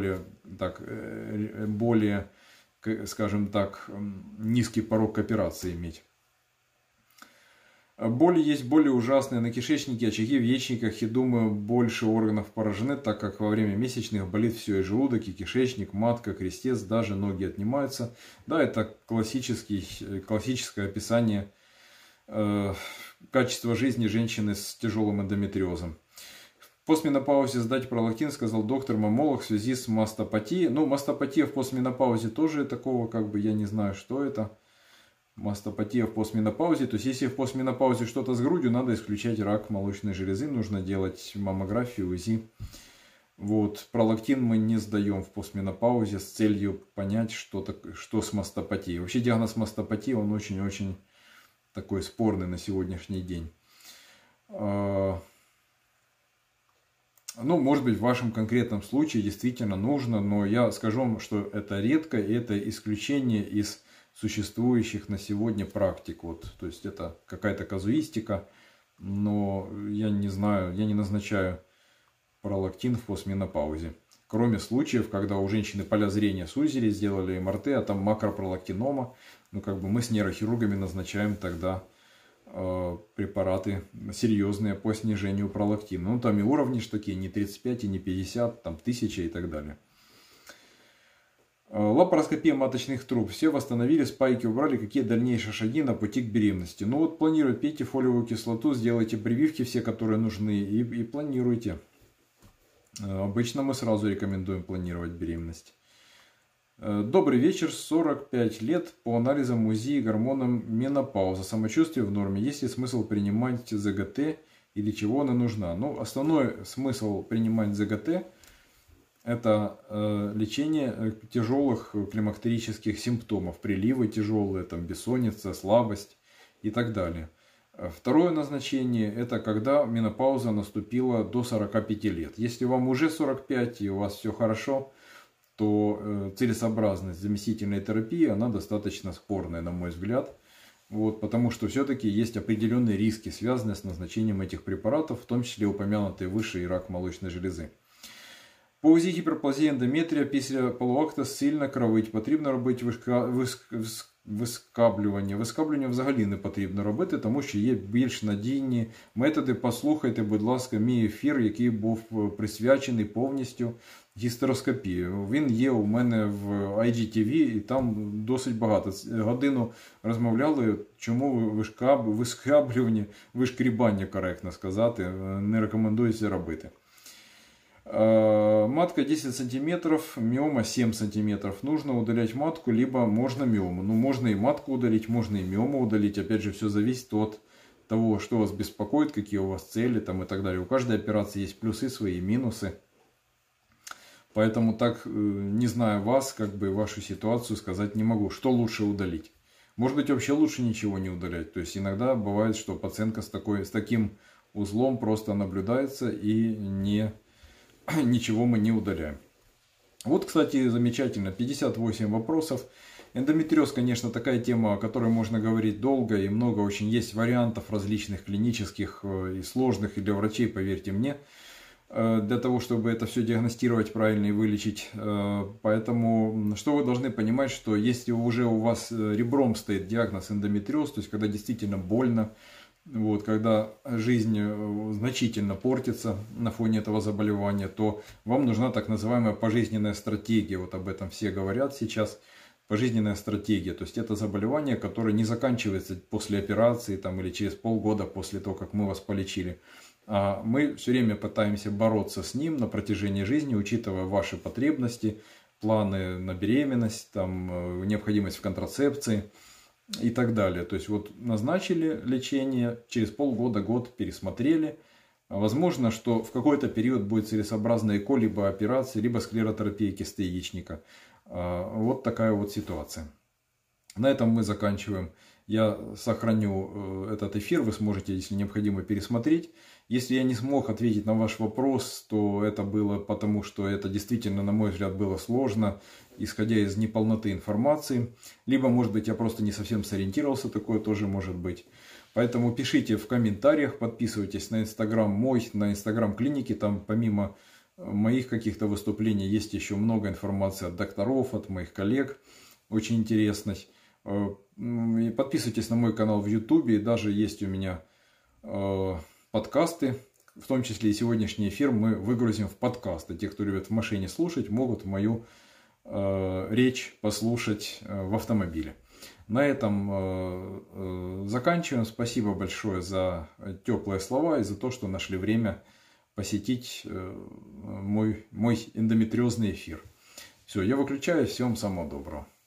более, скажем так, низкий порог операции иметь. Боли есть более ужасные на кишечнике, очаги в яичниках, и думаю, больше органов поражены, так как во время месячных болит все, и желудок, и кишечник, матка, крестец, даже ноги отнимаются. Да, это классическое описание качества жизни женщины с тяжелым эндометриозом. В постменопаузе сдать пролактин, сказал доктор-мамолог, в связи с мастопатией. Ну, мастопатия в постменопаузе тоже такого, как бы, я не знаю, что это. Мастопатия в постменопаузе. То есть, если в постменопаузе что-то с грудью, надо исключать рак молочной железы. Нужно делать маммографию, УЗИ. Вот. Пролактин мы не сдаем в постменопаузе с целью понять, что с мастопатией. Вообще диагноз мастопатии, он очень-очень такой спорный на сегодняшний день. Ну, может быть, в вашем конкретном случае действительно нужно, но я скажу вам, что это редко, и это исключение из существующих на сегодня практик. Вот. То есть, это какая-то казуистика, но я не знаю, я не назначаю пролактин в постменопаузе. Кроме случаев, когда у женщины поля зрения сузились, сделали МРТ, а там макропролактинома. Ну, как бы мы с нейрохирургами назначаем тогда препараты серьезные по снижению пролактина. Ну, там и уровни ж такие, не 35 и не 50, там 1000 и так далее. Лапароскопия маточных труб. Все восстановили, спайки убрали. Какие дальнейшие шаги на пути к беременности? Ну, вот планируйте, пейте фолиевую кислоту, сделайте прививки все, которые нужны, и планируйте. Обычно мы сразу рекомендуем планировать беременность. Добрый вечер, 45 лет, по анализам УЗИ и гормонам менопауза, самочувствие в норме. Есть ли смысл принимать ЗГТ и для чего она нужна? Ну, основной смысл принимать ЗГТ – это лечение тяжелых климактерических симптомов, приливы тяжелые, там, бессонница, слабость и так далее. Второе назначение – это когда менопауза наступила до 45 лет. Если вам уже 45 и у вас все хорошо, то целесообразность заместительной терапии, она достаточно спорная, на мой взгляд. Вот, потому что все-таки есть определенные риски, связанные с назначением этих препаратов, в том числе упомянутый выше и рак молочной железы. По УЗІ гіперплазії ендометрія після полуакта сильно кровить. Потрібно робити вискаблювання. Вискаблювання взагалі не потрібно робити, тому що є більш надійні методи. Послухайте, будь ласка, мій ефір, який був присвячений повністю гістероскопії. Він є у мене в IGTV, і там досить багато. Годину розмовляли, чому вискаблювання, вишкрібання, коректно сказати, не рекомендується робити. Матка 10 сантиметров, миома 7 сантиметров. Нужно удалять матку, либо можно миому. Ну, можно и матку удалить, можно и миому удалить. Опять же, все зависит от того, что вас беспокоит, какие у вас цели там, и так далее. У каждой операции есть плюсы свои и минусы. Поэтому так, не зная вас, как бы вашу ситуацию, сказать не могу, что лучше удалить. Может быть, вообще лучше ничего не удалять. То есть иногда бывает, что пациентка с таким узлом просто наблюдается и ничего мы не удаляем. Вот, кстати, замечательно, 58 вопросов. Эндометриоз, конечно, такая тема, о которой можно говорить долго и много очень есть вариантов различных клинических и сложных, и для врачей, поверьте мне, для того, чтобы это все диагностировать правильно и вылечить. Поэтому, что вы должны понимать, что если уже у вас ребром стоит диагноз эндометриоз, то есть когда действительно больно, вот, когда жизнь значительно портится на фоне этого заболевания, то вам нужна так называемая пожизненная стратегия. Вот об этом все говорят сейчас. Пожизненная стратегия. То есть это заболевание, которое не заканчивается после операции там, или через полгода после того, как мы вас полечили. А мы все время пытаемся бороться с ним на протяжении жизни, учитывая ваши потребности, планы на беременность, там, необходимость в контрацепции и так далее. То есть вот назначили лечение, через полгода, год пересмотрели. Возможно, что в какой-то период будет целесообразно ЭКО, либо операция, либо склеротерапия кисты яичника. Вот такая вот ситуация. На этом мы заканчиваем. Я сохраню этот эфир, вы сможете, если необходимо, пересмотреть. Если я не смог ответить на ваш вопрос, то это было потому, что это действительно, на мой взгляд, было сложно, исходя из неполноты информации. Либо, может быть, я просто не совсем сориентировался, такое тоже может быть. Поэтому пишите в комментариях, подписывайтесь на инстаграм мой, на инстаграм клиники. Там помимо моих каких-то выступлений есть еще много информации от докторов, от моих коллег, очень интересной. И подписывайтесь на мой канал в ютубе, даже есть у меня подкасты, в том числе и сегодняшний эфир мы выгрузим в подкасты. Те, кто любит в машине слушать, могут мою речь послушать в автомобиле. На этом заканчиваем. Спасибо большое за теплые слова и за то, что нашли время посетить мой эндометриозный эфир. Все, я выключаю. Всем самого доброго.